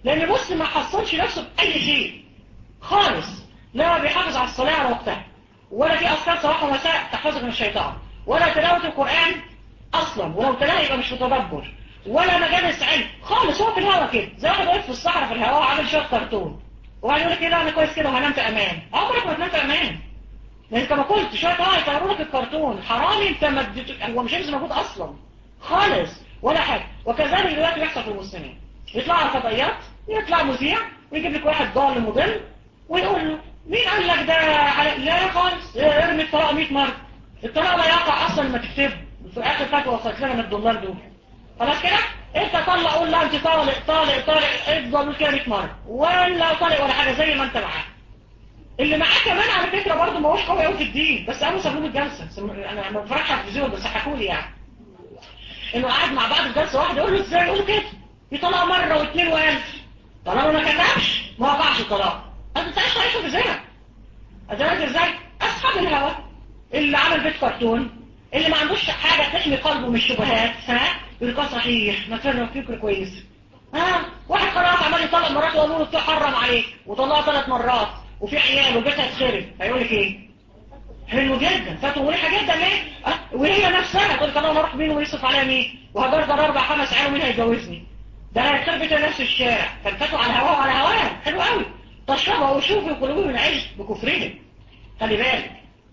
لان المسلم ما حصلش نفسه باي شيء خالص، لا بيحافظ على الصلاه على وقتها، ولا في اذكار صباح ومساء تحفظك من الشيطان، ولا تلاوه القران اصلا، ولو تلاقي يبقى مش متدبر، ولا مجالس علم خالص. هو في الهوا كده زي واحد واقف في الصحراء في الهواء وعامل شويه كرتون وقال يقول لك ايه، لا انا كويس كده وهنام في امان. عمرك ما تنام في امان، لان انت ما قلت شويه هوا يطيروا لك الكرتون حرامي، انت ما هو مش هيبذل مجهود اصلا خالص ولا حاجه. وكذلك دلوقتي بيحصل في المسلمين، يطلع على الفضائيات، يطلع مذيع ويجيب لك واحد ضال مضل ويقول له مين قال لك ده لا خالص، ارمي الطلاق 100 مره، الطلاق لا يقع اصلا لما تكتبه في اخر فتوى وصلت لنا من الدولار دول. خلاص كده انت طلع قول لا انت طالق طالق طالق، افضل كده 100 مره، ولا طالق ولا حاجه زي ما انت معاك. اللي معاه كمان على فكره برضه ما هوش قوي قوي في الدين، بس قاموا سابوا له الجلسه. انا ما بفرجش على التلفزيون بس حكوا لي يعني انه قاعد مع بعض في جلسه واحده، يقول له ازاي، يقول له كده يطلق مره واثنين والف، طالما ما كتبش ما وقعش الطلاق. انت عايش عايشه بزنا ادرك ازاي؟ اصحاب الهوى اللي عمل بيت كرتون، اللي ما عندوش حاجه تحمي قلبه من الشبهات، يقول لك صحيح ما كان فكر كويس. واحد خلاص عمال يطلق مراته وقالوا له تحرم عليك وطلقها 3 مرات وفي عيال وبيتها اتخرب، هيقول لك ايه؟ حلو جدا، فاتوا مريحه جدا ليه؟ وهي نفسها تقول لك انا اروح مين ويصرف عليها مين؟ وهجردر 4 5 عيال ومين هيجوزني؟ ده انا هيخرب بيت نفس الشارع، فاتوا على هواه وعلى هواه. حلو قوي. تشربوا وشوفوا قلوبهم من عيش بكفرهم. خلي بالك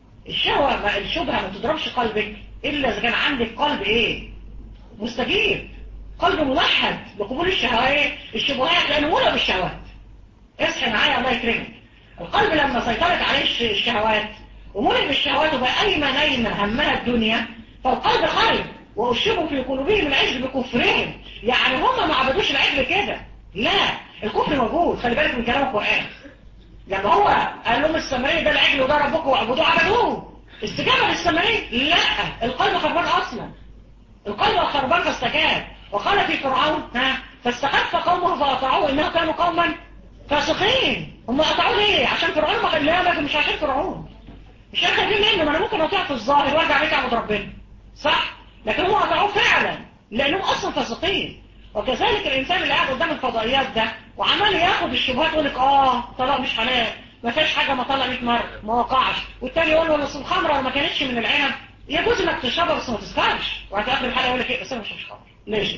الشبهه ما تضربش قلبك الا اذا كان عندك قلب ايه؟ مستجيب، قلب موحد بقبول الشبهات، لانه مولى بالشهوات. اصحي معايا الله يكرمك. القلب لما سيطرت عليه الشهوات وملك بالشهوات وبقى أيمن همها الدنيا، فالقلب خرب وأشربوا في قلوبهم العجل بكفرهم. يعني هم ما عبدوش العجل كده، لا، الكفر موجود. خلي بالك من كلام القرآن، لما هو قال لهم السامرية ده العجل وده ربكم واعبدوه، عبدوه. استجابة للسامرية؟ لا، القلب خربان أصلا، القلب خربان فاستجاب. وقال في فرعون فاستخف قومه فأطاعوه إنه كانوا قوما فاسقين. هم قطعوه ليه؟ عشان فرعون ما خليها، لكن مش عشان فرعون، مش خايفين منه. ما انا ممكن اطيع في الظاهر وارجع بيت اعبد ربنا، صح؟ لكن هم قطعوه فعلا لانهم اصلا فاسقين. وكذلك الانسان اللي قاعد قدام الفضائيات ده وعمال ياخد الشبهات يقول لك طلاق مش حلال، ما فيش حاجه ما طلق 100 مره ما وقعش، والتاني يقول له اصل الخمره ما كانتش من العنب، يجوز انك تشربها بس ما تسكرش، وفي اخر الحلقه يقول لك ايه بس انا مش خمر. ليش؟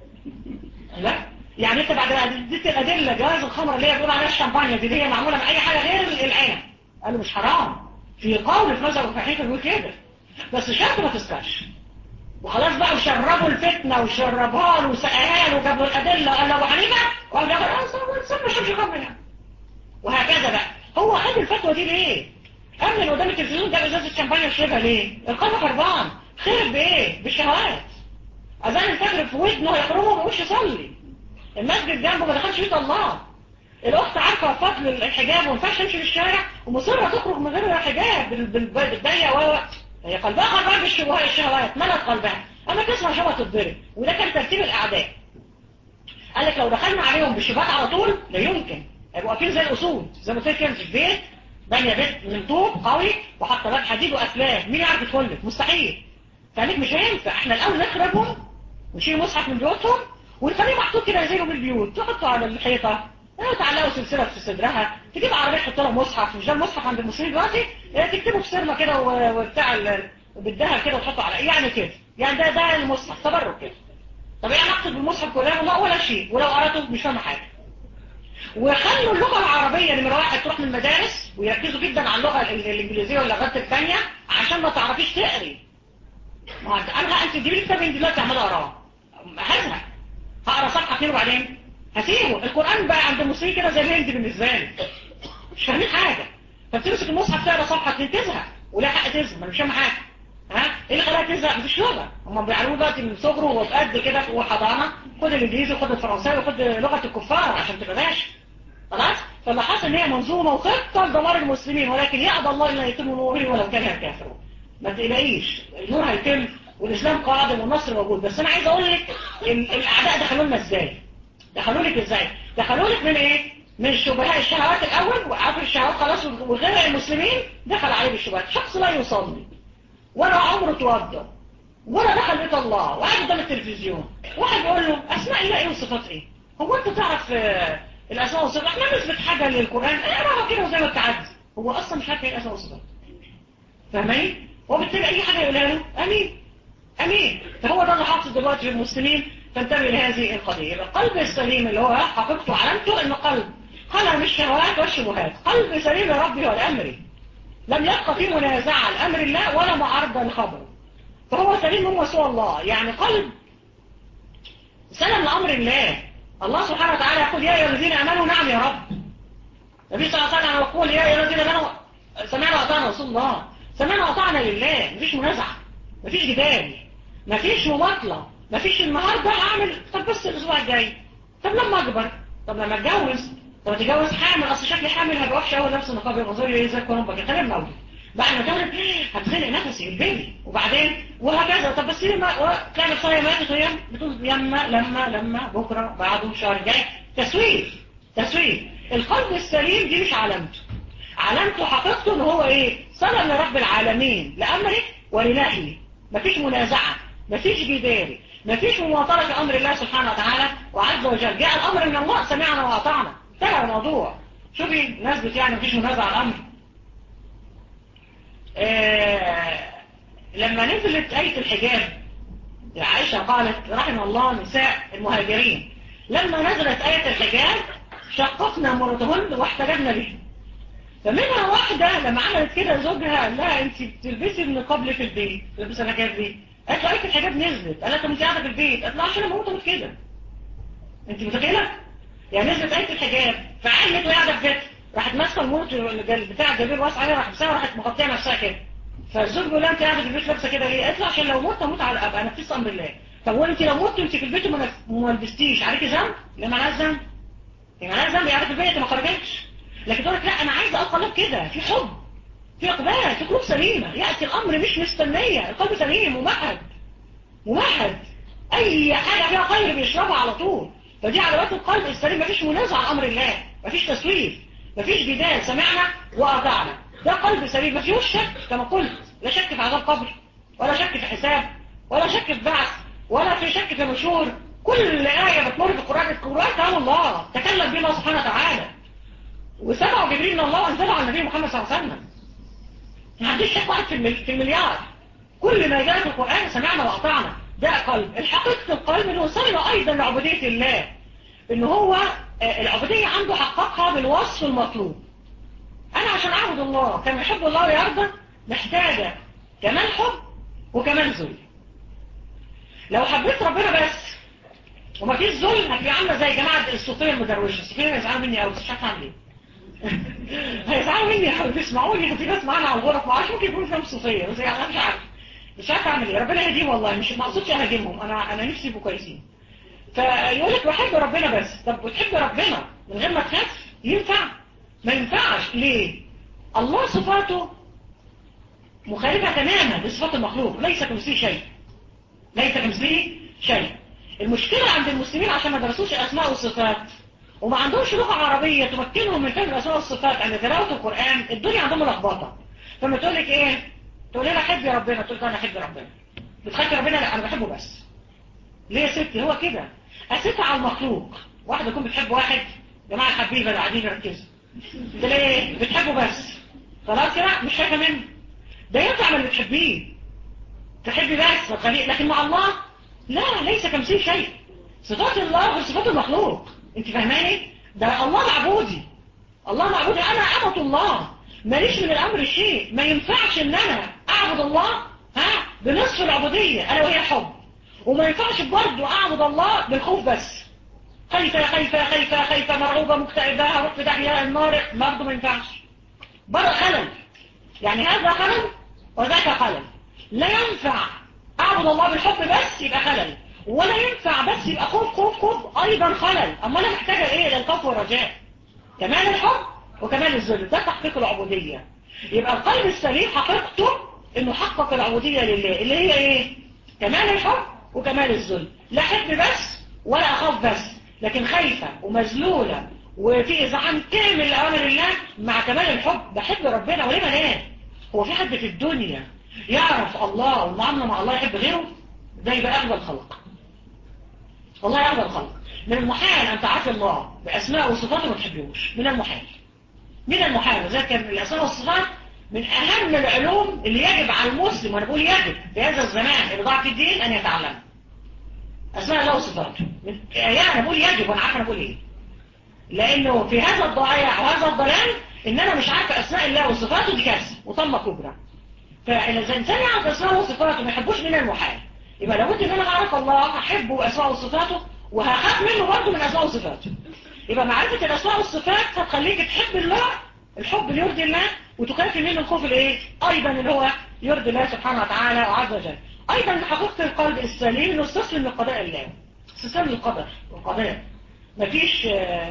لا، يعني انت بعد ما اديت الادله جواز الخمره اللي هي بيقول عليها الشمبانيا دي اللي هي معموله من اي حاجه غير العنب، قالوا مش حرام. في قول في مذهب الفقيه بيقول كده، بس شرط ما تسكرش. وخلاص بقى وشربوا الفتنه وشربها له وسقاها له وجابوا الادله، قال له ابو حنيفه وقال له خلاص ما شربش خمر يعني. وهكذا بقى هو خد الفتوى دي ليه؟ امن قدام التلفزيون ده ازازه شمبانيا يشربها ليه؟ القلب خربان. خرب بايه؟ بالشهوات. اذان الفجر في ودنه يخرمه ما يقولش يصلي، المسجد جنبه ما دخلش بيت الله، الاخت عارفه فضل الحجاب وما ينفعش تمشي في الشارع ومصره تخرج من غير حجاب بالضيق هي قلبها خربان بالشبهات الشهوات، ملت قلبها. اما تسمع شبهه تتضرب، وده كان ترتيب الاعداء. قال لك لو دخلنا عليهم بالشبهات على طول لا يمكن، هيبقوا واقفين زي الاسود، زي ما قلت لك كده في بيت بني بيت من طوب قوي وحط باب حديد وافلام، مين يعرف يدخل لك؟ مستحيل. فقالك مش هينفع، احنا الاول نخربهم ونشيل مصحف من بيوتهم ونخليه محطوط كده زي من البيوت، تحطه على الحيطه، تعلقوا سلسله في صدرها، تجيب عربيه تحط لها مصحف. مش ده المصحف عند المسلمين دلوقتي؟ تكتبه في سرمه كده وبتاع بالذهب كده وتحطه على يعني كده، يعني ده المصحف تبرك كده. طب ايه علاقته بالمصحف كلها؟ لا ولا شيء، ولو قراته مش فاهمه حاجه. وخلوا اللغه العربيه نمره 1 تروح من المدارس ويركزوا جدا على اللغه الانجليزيه واللغات الثانيه عشان ما تعرفيش تقري. ما انت تجيبي لي كتاب دلوقتي عمال اقراه هزهق، هقرا صفحه 2 وبعدين هسيبه. القران بقى عند المصريين كده زي الهند بالنسبه لي، مش فاهمين حاجه، فبتمسك المصحف تقرا صفحه 2 تزهق، ولا حق تزهق، ما مش فاهم حاجه. ايه اللي خلاها تزهق؟ مفيش لغه. هم بيعلموه دلوقتي من صغره وهو في قد كده في حضانه، خد الانجليزي وخد الفرنساوي وخد لغه الكفار عشان تبقى ماشي. خلاص؟ فاللي حصل ان هي منظومه وخطه لدمار المسلمين، ولكن يأبى الله الا يتم نوره ولو كره الكافرون. ما تقلقيش، النور هيتم والاسلام قادم والنصر موجود. بس انا عايز اقول لك الاعداء دخلوا لنا ازاي؟ دخلوا لك ازاي؟ دخلوا لك من ايه؟ من الشهوات الاول، وعارف الشهوات خلاص، وغير المسلمين دخل عليه بالشبهات. شخص لا يصلي ولا عمره توضى ولا دخل بيت الله وقاعد قدام التلفزيون، واحد يقول له اسماء الله ايه وصفات ايه؟ هو انت تعرف الاسماء والصفات؟ احنا نثبت حاجه للقران اقراها كده وزي ما بتعدي، هو اصلا مش عارف ايه الاسماء والصفات. فاهمين؟ وبالتالي اي حاجه يقولها له امين امين. فهو ده اللي حاصل دلوقتي للمسلمين. تنتبه لهذه القضيه. يبقى القلب السليم اللي هو حقيقته علامته انه قلب خلى من الشهوات والشبهات، قلب سليم لربه والامر، لم يبقى فيه منازعه لامر الله ولا معارضه لخبره، فهو سليم هو سوى الله. يعني قلب سلم لامر الله. الله سبحانه وتعالى يقول يا ايها الذين امنوا نعم يا رب. النبي صلى الله عليه وسلم يقول يا ايها الذين امنوا سمعنا واطعنا رسول الله. سمعنا واطعنا لله، مفيش منازعه، مفيش جدال، مفيش مماطله، مفيش النهارده هعمل طب بس الاسبوع الجاي، طب لما اكبر، طب لما اتجوز، طب اتجوز حامل، اصل شكلي حامل هبقى وحشه قوي لابس النقاب يبقى ظهري ايه زي الكرنبه كده، كلام مولد. بعد ما تولد هتخنق نفسي البيبي وبعدين وهكذا. طب بس لما تعمل صايه ماتت وهي بتقول لما بكره بعده شهر جاي. تسويف تسويف. القلب السليم دي مش علامته. علامته حقيقته ان هو ايه؟ سلم لرب العالمين لامره ولنهيه، مفيش منازعه، مفيش جدال، مفيش مماطله في امر الله سبحانه وتعالى وعز وجل. جاء الامر من الله سمعنا واطعنا، انتهى الموضوع. شوفي نثبت يعني مفيش منازعه على الامر. لما نزلت آية الحجاب، عائشة قالت رحم الله نساء المهاجرين، لما نزلت آية الحجاب شققنا مرتهن واحتجبنا به. فمنها واحدة لما عملت كده زوجها قال لها انت بتلبسي النقاب في البيت، بتلبسي الحجاب ليه؟ قالت له آية الحجاب نزلت. قالت له انت قاعدة في البيت. قالت له عشان لما اموت كده. انت متخيلة؟ يعني نزلت آية الحجاب فعلت وقاعدة في بيتها، راحت ماسكه الموت بتاع الجبير واسعه عليها، راحت مغطيه نفسها كده. فالزوج بيقول لها انت قاعده في البيت لابسه كده ليه؟ قالت له عشان لو مت اموت على ابقى نفس امر الله. طب وانت لو مت انت في البيت وما لبستيش عليكي ذنب؟ لا مالهاش ذنب. هي مالهاش ذنب، قاعده في البيت ما خرجتش. لكن تقول لك لا انا عايزه ابقى قلب كده، في حب، في اقبال، في قلوب سليمه، ياتي الامر مش مستنيه، القلب سليم ممهد ممهد، اي حاجه فيها خير بيشربها على طول. فدي علامات القلب السليم، مفيش منازعه عن امر الله، مفيش تسويف، مفيش جدال، سمعنا واطعنا. ده قلب سليم ما فيهوش شك كما قلت، لا شك في عذاب قبر، ولا شك في حساب، ولا شك في بعث، ولا في شك في نشور. كل آية بتمر في القرآن كلام الله تكلم به الله سبحانه وتعالى، وسمعوا جبريل من الله وانزلوا على النبي محمد صلى الله عليه وسلم. ما عنديش شك واحد في المليار. كل ما جاء في القرآن سمعنا وأطعنا. ده قلب. الحقيقة القلب اللي وصلنا أيضا لعبودية الله، إن هو العبودية عنده حققها بالوصف المطلوب. أنا عشان أعبد الله كما يحب الله ويرضى محتاجة كمان حب وكمان ذل. لو حبيت ربنا بس وما فيش ذل هتبقى عاملة زي جماعة الصوفية المدروشة. الصوفية هيزعلوا مني قوي، مش عارفة أعمل إيه. هيزعلوا مني يا حبيبي، اسمعوني، في ناس معانا على الغرف ما عارفش ممكن يكونوا فيهم صوفية، بس يعني أنا مش عارف اعمل ايه. ربنا يهديهم والله، مش ما اقصدش اهاجمهم، انا نفسي يبقوا كويسين. فيقول لك بحب ربنا بس. طب بتحب ربنا من غير ما تخاف؟ ينفع؟ ما ينفعش. ليه؟ الله صفاته مخالفه تماما لصفات المخلوق، ليس كمثله شيء، ليس كمثله شيء. المشكله عند المسلمين عشان ما درسوش الاسماء والصفات وما عندهمش لغه عربيه تمكنهم من فهم الاسماء والصفات عند تلاوه القران، الدنيا عندهم لخبطه. فما تقول لك ايه؟ تقول لها حبي ربنا، تقول لها انا احب ربنا. بتخافي ربنا؟ لا انا بحبه بس. ليه يا ستي؟ هو كده اسيتها على المخلوق. واحده تكون بتحب واحد، جماعه الحبيبه اللي قاعدين يركزوا، ده ليه بتحبه بس؟ خلاص كده مش خايفه منه. ده ينفع من اللي بتحبيه تحبي بس وتخليه، لكن مع الله لا، ليس كمثله شيء. صفات الله غير صفات المخلوق. انت فاهماني؟ ده الله معبودي، الله معبودي، انا عبد الله، ماليش من الامر شيء. ما ينفعش ان انا اعبد الله بنصف العبودية انا وهي حب، وما ينفعش برضه اعبد الله بالخوف بس. خايفة خايفة خايفة خايفة، مرعوبة مكتئبة، هروح في داهية النار، برضه ما ينفعش. برضه خلل. يعني هذا خلل وذاك خلل. لا ينفع اعبد الله بالحب بس يبقى خلل، ولا ينفع بس يبقى خوف خوف خوف ايضا خلل. اما انا محتاجة ايه؟ للخوف والرجاء، كمال الحب وكمال الذل. ده تحقيق العبودية. يبقى القلب السليم حقيقته انه حقق العبودية لله، اللي هي ايه؟ كمال الحب وكمال الذل. لا حب بس ولا اخاف بس، لكن خايفة ومذلولة وفي اذعان كامل لأوامر الله مع كمال الحب. بحب ربنا وليه لا؟ هو في حد في الدنيا يعرف الله والمعاملة مع الله يحب غيره؟ ده يبقى اغلى الخلق، والله اغلى الخلق. من المحال أن تعرفي الله بأسماء وصفاته ما تحبيهوش، من المحال. من المحال، وذلك الأسماء والصفات من أهم العلوم اللي يجب على المسلم، وأنا بقول يجب في هذا الزمان اللي ضاع في الدين أن يتعلم أسماء الله وصفاته. يعني أنا بقول يجب، وأنا عارفة أنا بقول إيه، لأنه في هذا الضياع وهذا الضلال إن أنا مش عارفة أسماء الله وصفاته دي كارثة وطمة كبرى. فإذا الإنسان يعرف أسماء وصفاته ما يحبوش من المحال، يبقى لابد إن أنا أعرف الله، أحبه بأسماء وصفاته، وهخاف منه برضه من أسماء وصفاته. يبقى معرفة الأسماء والصفات هتخليك تحب الله الحب اللي يرضي الله، وتخافي منه الخوف الإيه؟ أيضا اللي هو يرضي الله سبحانه وتعالى وعز وجل. أيضا حقيقة القلب السليم إنه يستسلم لقضاء الله، استسلام للقدر والقضاء. مفيش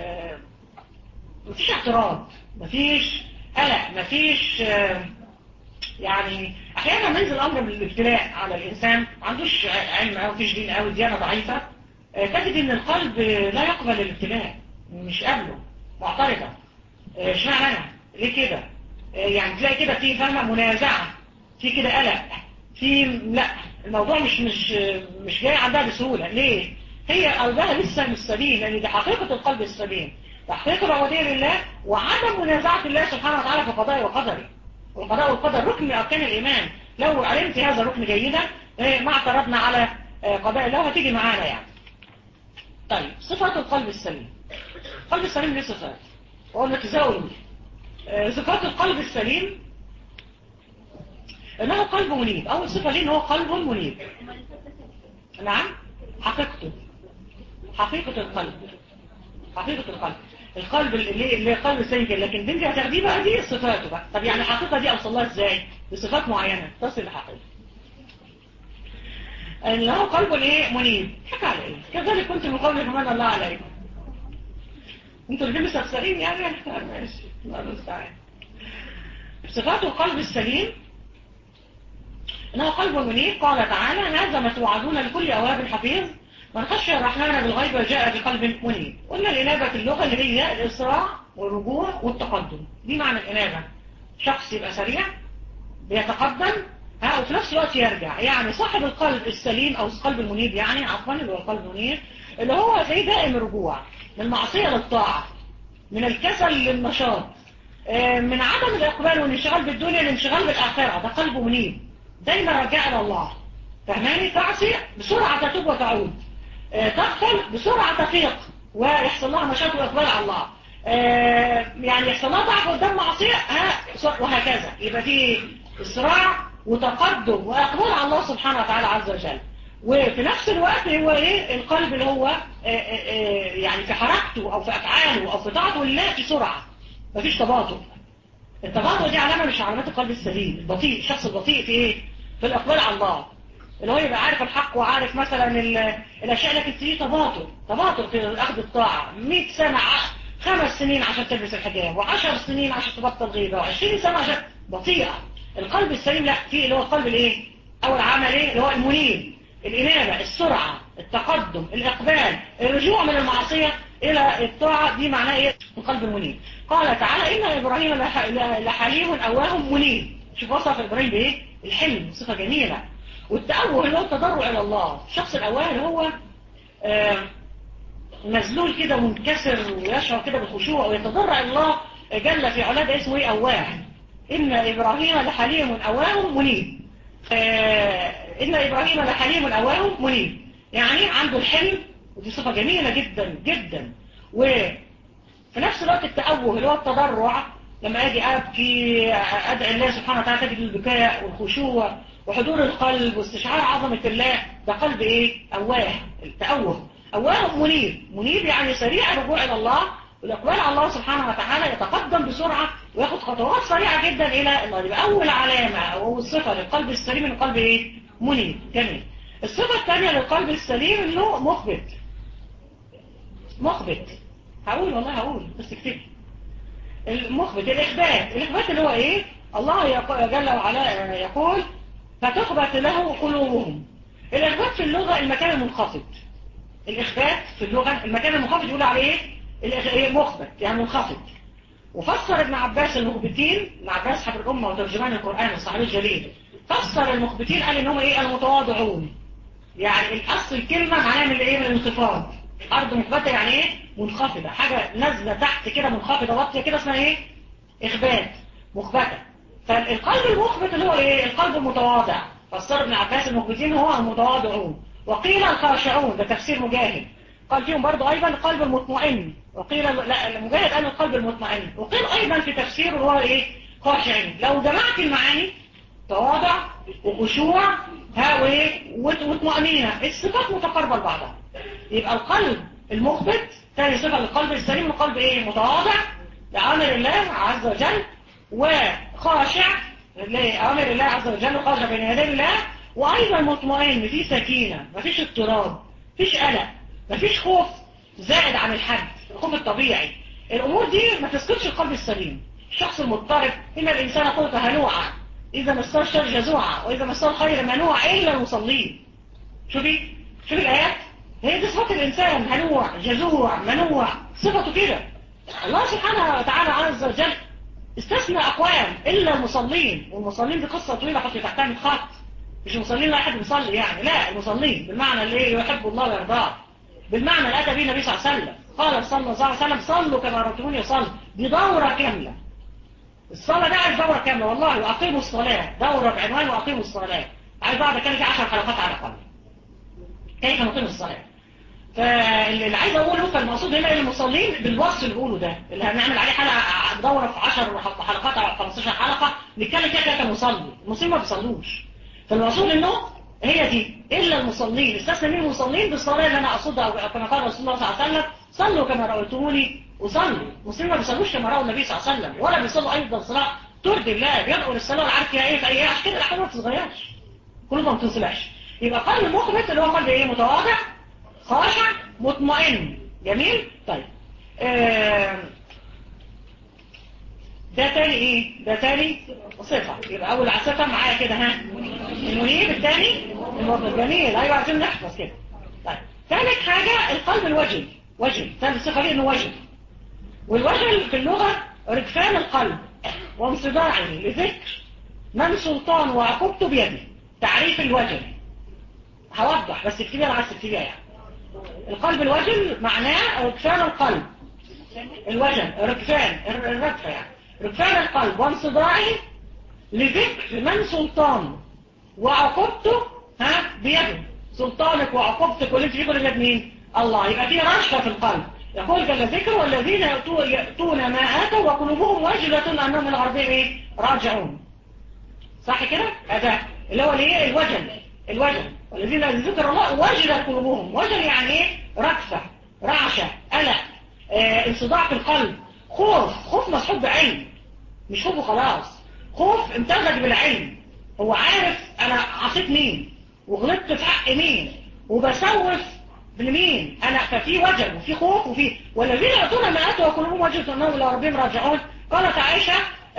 اعتراض، مفيش قلق، مفيش يعني احيانا منزل امر بالابتلاء على الانسان ما عندوش علم او فيش دين او ديانه ضعيفه، تجد ان القلب لا يقبل الابتلاء، مش قابله، معترضه. اشمعنى انا؟ ليه كده؟ يعني تلاقي كده في فهمه منازعه، في كده قلق، في لا الموضوع مش جاي عندها بسهوله. ليه؟ هي قلبها لسه مش سليم، لان دي حقيقه القلب السليم، تحقيق العبوديه لله وعدم منازعه الله سبحانه وتعالى في قضائه وقدره. والقضاء والقدر ركن من أركان الإيمان، لو علمت هذا الركن جيدا ما اعترضنا على قضاء الله هتيجي معانا يعني. طيب صفات القلب السليم. القلب السليم ليه صفات، وقلنا تزاول صفات القلب السليم انه قلب منيب. اول صفة ليه ان هو قلب منيب. نعم، حقيقته، حقيقة القلب، حقيقة القلب، القلب اللي قلب سليم، لكن بنتي هتاخديه بقى دي صفاته بقى. طب يعني الحقيقة دي اوصل لها ازاي؟ بصفات معينة تصل لحقيقة ان هو قلب ايه؟ منيب. حكى على ايه؟ كذلك كنت من قبل فمن الله عليكم. انتوا اللي مستفسرين يعني. ماشي، الله المستعان. صفات القلب السليم انه قلب منيب. قال تعالى: هذا ما توعدون لكل اواب حفيظ من خشي الرحمن بالغيب وجاء بقلب منيب. قلنا الإنابة في اللغة اللي هي الإسراع والرجوع والتقدم، دي معنى الإنابة. شخص يبقى سريع بيتقدم وفي نفس الوقت يرجع، يعني صاحب القلب السليم أو القلب المنيب، يعني عفوا اللي هو القلب المنيب اللي هو زي دائم الرجوع من المعصية للطاعة، من الكسل للنشاط، من عدم الإقبال والانشغال بالدنيا للانشغال بالآخرة. ده قلب منيب دايما رجاء إلى الله. فهماني؟ تعصي بسرعة تتوب وتعود، تغفل بسرعة تفيق ويحصل لها نشاط وإقبال على الله، يعني يحصل لها ضعف قدام معصية وهكذا. يبقى في إسراع وتقدم وإقبال على الله سبحانه وتعالى عز وجل. وفي نفس الوقت هو إيه؟ القلب اللي هو يعني في حركته أو في أفعاله أو في طاعته لله في سرعة، مفيش تباطؤ. التباطؤ دي علامة مش علامات القلب السليم. البطيء، الشخص البطيء في إيه؟ في الإقبال على الله، اللي هو يبقى عارف الحق وعارف مثلا الأشياء، لكن تيجي تباطؤ في أخذ الطاعة. 100 سنة 5 سنين عشان تلبس الحجاب، و10 سنين عشان تبطل غيبة، و20 سنة عشان بطيئة. القلب السليم لا، فيه اللي هو القلب الايه؟ أول عمل ايه؟ اللي هو المنيب، الإنابة، السرعة، التقدم، الإقبال، الرجوع من المعصية إلى الطاعة. دي معناه ايه؟ القلب المنيب. قال تعالى: إن إبراهيم لحليم أواه منيب. شوف وصف إبراهيم بإيه؟ الحلم، صفة جميلة. والتأوه اللي هو التضرع إلى الله. الشخص الأواه اللي هو مذلول كده منكسر ويشعر كده بالخشوع ويتضرع إلى الله جل في علاه، ده اسمه ايه؟ أواه. إن إبراهيم لحليم أواه منيب. إن إبراهيم لحليم أواه منيب، يعني عنده الحلم، ودي صفة جميلة جدا جدا. وفي نفس الوقت التأوه اللي هو التضرع، لما أجي أبكي أدعي الله سبحانه وتعالى تجد البكاء والخشوع وحضور القلب واستشعار عظمة الله. ده قلب إيه؟ أواه. التأوه أواه منيب. منيب يعني سريع الرجوع إلى الله والإقبال على الله سبحانه وتعالى، يتقدم بسرعة وياخد خطوات سريعة جدا إلى الله. يبقى أول علامة أو أول صفة للقلب السليم من القلب إيه؟ منيب. جميل. الصفة الثانية للقلب السليم إنه مخبت. هقول بس اكتب. المخبت، الإخبات اللي هو إيه؟ الله جل وعلا يقول: فتخبت له قلوبهم. الإخبات في اللغة المكان المنخفض. الإخبات في اللغة المكان المنخفض يقول عليه مخبت، يعني منخفض. وفسر ابن عباس المخبتين، ابن عباس حبر الأمة وترجمان القرآن الصحابي الجليل، فسر المخبتين قال إنهم إيه؟ المتواضعون. يعني الأصل الكلمة معناها من الإيه؟ من الانخفاض. أرض مخبتة يعني إيه؟ منخفضة، حاجة نازلة تحت كده منخفضة واطية كده اسمها إيه؟ إخبات، مخبتة. فالقلب المخبت اللي هو إيه؟ القلب المتواضع. فسر ابن عباس المخبتين هو المتواضعون، وقيل الخاشعون، ده تفسير مجاهد. قال فيهم برضو أيضا القلب المطمئن، وقيل لا المجاهد قال القلب المطمئن، وقيل أيضا في تفسير هو إيه؟ خاشعين. لو جمعت المعاني تواضع وخشوع وطمأنينة، الصفات متقاربة لبعضها. يبقى القلب المخبت ثاني صفة للقلب السليم، القلب ايه؟ متواضع لأمر الله عز وجل، وخاشع لأمر الله عز وجل، وخاشع بين يدي الله، وأيضا مطمئن، في سكينة، مفيش اضطراب، مفيش قلق، مفيش خوف زائد عن الحد، الخوف الطبيعي. الأمور دي ما تسكتش القلب السليم. الشخص المضطرب إن الإنسان خلق هلوعا إذا مساه الشر جزوعا وإذا مساه الخير منوع إلا المصلين. شوفي الآيات، هي دي صفات الإنسان، هلوع جزوع منوع، صفته كده. الله سبحانه وتعالى عز وجل استثنى أقوام إلا المصلين، والمصلين دي قصة طويلة حطي تحتها 100 خط. مش المصلين لا أحد يصلي يعني، لا، المصلين بالمعنى اللي يحب الله ويرضاه، بالمعنى اللي أتى به النبي صلى الله عليه وسلم. قال صلى الله عليه وسلم صلوا كما رأيتموني يصلي، دي دورة كاملة. الصلاة ده عايز دورة كاملة والله، وأقيموا الصلاة، دورة بعنوان وأقيموا الصلاة. عايز بعد كده في 10 حلقات على الأقل كيف نقيم الصلاة. فاللي عايز أقوله، فالمقصود هنا المصلين بالوصف اللي بقوله ده، اللي هنعمل عليه حلقة دورة في 10 حلقات أو 15 حلقة نتكلم فيها كيف نصلي. المسلمين ما بيصلوش، فالمقصود إنه هي دي إلا المصلين، استثنى من المصلين بالصلاة اللي أنا أقصدها، أو كما قال رسول الله صلى الله عليه وسلم صلوا كما رأيتموني وصلوا. المسلمين ما بيصلوش كما رأوا النبي صلى الله عليه وسلم، ولا بيصلوا أيضا صلاة ترضي الله، بيدعوا للصلاة والعارف فيها إيه في أي عشان كده الأحوال ما بتتغيرش، كلهم ما بتنصلحش. يبقى قلب المخبت اللي هو قلب إيه؟ متواضع خاشع مطمئن. جميل. طيب ده تاني ايه؟ ده تاني صفة. يبقى اول صفة معايا كده، ها، المنيب. الثاني الموضوع جميل، ايوه عشان نحفظ كده. طيب ثالث حاجة القلب الوجل، وجل. ثالث صفة دي انه وجل، والوجل في اللغة رجفان القلب وانصداعه لذكر من سلطان وعقوبته بيده. تعريف الوجل هوضح بس اكتبيها على تكتبيها يعني. القلب الوجل معناه رجفان القلب، الوجل رجفان الرجفة يعني، رجفان القلب وانصداعه لذكر من سلطان وعقوبته بيده. سلطانك وعقوبتك واللي انت فيه كل ده مين؟ الله. يبقى فيه رشفة في القلب. يقول جل ذكر والذين يأتون ما آتوا وقلوبهم وجلة أنهم إلى ربهم ايه؟ راجعون. صح كده؟ هذا اللي هو الايه؟ الوجل. والذين ذكر الله وجلت قلوبهم. وجل يعني ايه؟ ركفة، رعشة، قلق، انصداع في القلب، خوف مصحوب بعلم، مش خوف وخلاص، خوف امتزج بالعلم. هو عارف انا عصيت مين وغلطت في حق مين وبسوف لمين انا، ففي وجل وفي خوف وفي والذين يأتون ما آتوا وقلوبهم وجلة أنهم إلى ربهم راجعون. قالت عائشة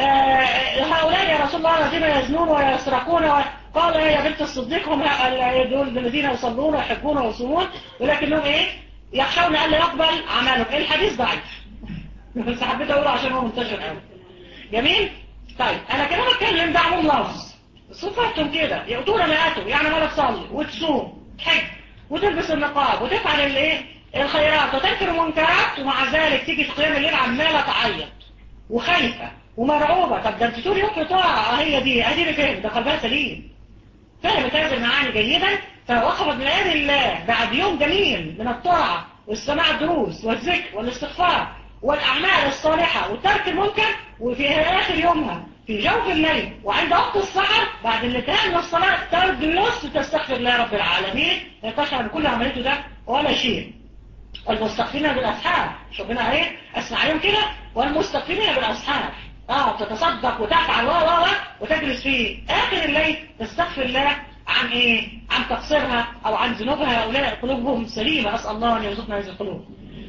هؤلاء يا رسول الله الذين يزنون ويسرقون، قال يا بنت الصديق هم دول الذين يصلون ويحبون ويصومون ولكنهم ايه؟ يخشون ألا يقبل عملهم. الحديث ضعيف بس حبيت أقوله عشان هو منتشر قوي. جميل. طيب أنا كده بتكلم ده عموم لفظ، صفاتهم كده يأتون ما آتوا، يعني ما تصلي وتصوم تحج وتلبس النقاب وتفعل الايه؟ الخيرات وتنكر المنكرات، ومع ذلك تيجي في قيام الليل عمالة تعيط وخايفة ومرعوبة. طب ده انت طول يوم في طاعة، هي دي ادي فهم ده قلبها سليم، فهمت هذه المعاني جيدا، فوقفت من آيات الله بعد يوم جميل من الطاعة والسماع الدروس والذكر والاستغفار والأعمال الصالحة وترك المنكر، وفي آخر يومها في جوف الليل وعند وقت السحر بعد الانتهاء من الصلاة تجلس وتستغفر الله رب العالمين، تشعر بكل عمليته ده ولا شيء. والمستغفرين بالأسحار، ربنا ايه اسمع عليهم كده، والمستغفرين بالأسحار تتصدق وتفعل وتجلس في آخر الليل تستغفر الله عن ايه؟ عن تقصيرها او عن ذنوبها. هؤلاء قلوبهم سليمة، اسأل الله ان يرزقنا هذه القلوب.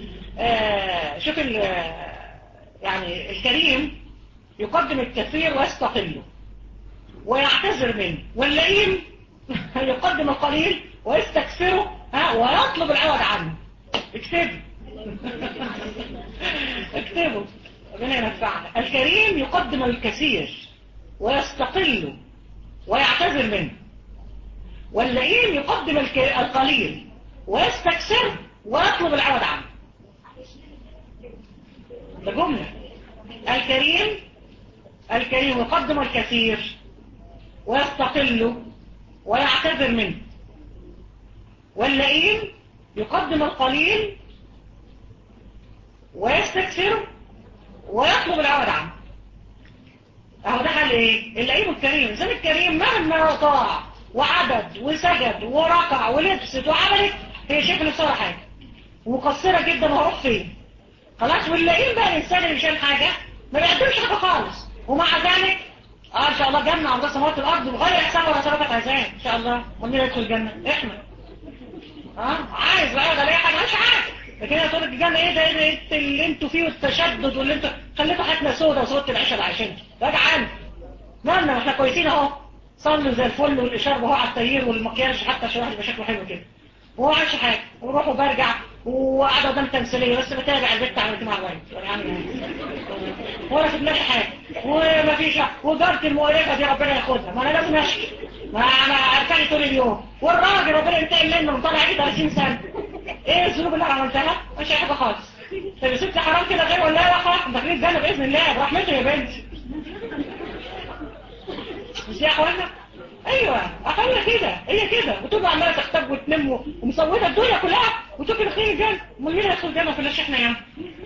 شوف يعني الكريم يقدم الكثير ويستقله ويعتذر منه، واللئيم يقدم القليل ويستكثره ويطلب العوض عنه. اكتبوا اكتبوا ربنا ينفعنا. الكريم يقدم الكثير ويستقل ويعتذر منه، واللئيم يقدم القليل ويستكثر ويطلب العوض عنه. ده جملة. الكريم يقدم الكثير ويستقل ويعتذر منه، واللئيم يقدم القليل ويستكثره ويطلب العوض عنه. اهو ده حال ايه؟ اللئيم الكريم. الانسان الكريم مهما طاع وعبد وسجد وركع ولبست وعملت، هي شايفه نفسها حاجه ومقصره جدا وهروح فين خلاص. واللئيم بقى الانسان اللي مش حاجه ما بيقدمش حاجه خالص، ومع ذلك ان شاء الله جنه عرضها سماوات الارض بغير حساب ولا سابقه عذاب ان شاء الله. ومين يدخل الجنه؟ احنا. عايز بقى ده ليه حاجه مش عارف، لكن هي تقول الجنه ايه ده؟ ايه اللي انتوا فيه والتشدد واللي انتوا خليتوا حياتنا سودا وسودا العيشه اللي عايشينها راجع عنه. مالنا احنا كويسين اهو، صلوا زي الفل والاشاره وهو على التغيير والمكياج حتى عشان الواحد يبقى شكله حلو كده، وهو عايش حاجه وروح وبرجع وقاعد قدام تمثيليه بس بتابع البيت عملت مع الراجل يعني ولا في دماغي حاجه ومفيش وجارتي المقرفه دي ربنا ياخدها، ما انا لازم اشكي، ما انا اركاني طول اليوم، والراجل ربنا ينتقم منه وطالع لي 30 سنه. ايه الذنوب اللي انا عملتها؟ مش حاجه خالص. طب يا ستي حرام كده غير ولا لا؟ خلاص داخلين الجنه باذن الله برحمته يا بنتي. مش يا اخوانا؟ ايوه اخوانا كده، هي كده، وتبقى عماله تختب وتنم ومسوده الدنيا كلها وتبقى داخلين الجنه. امال مين هيدخل الجنه؟ كلنا احنا يعني.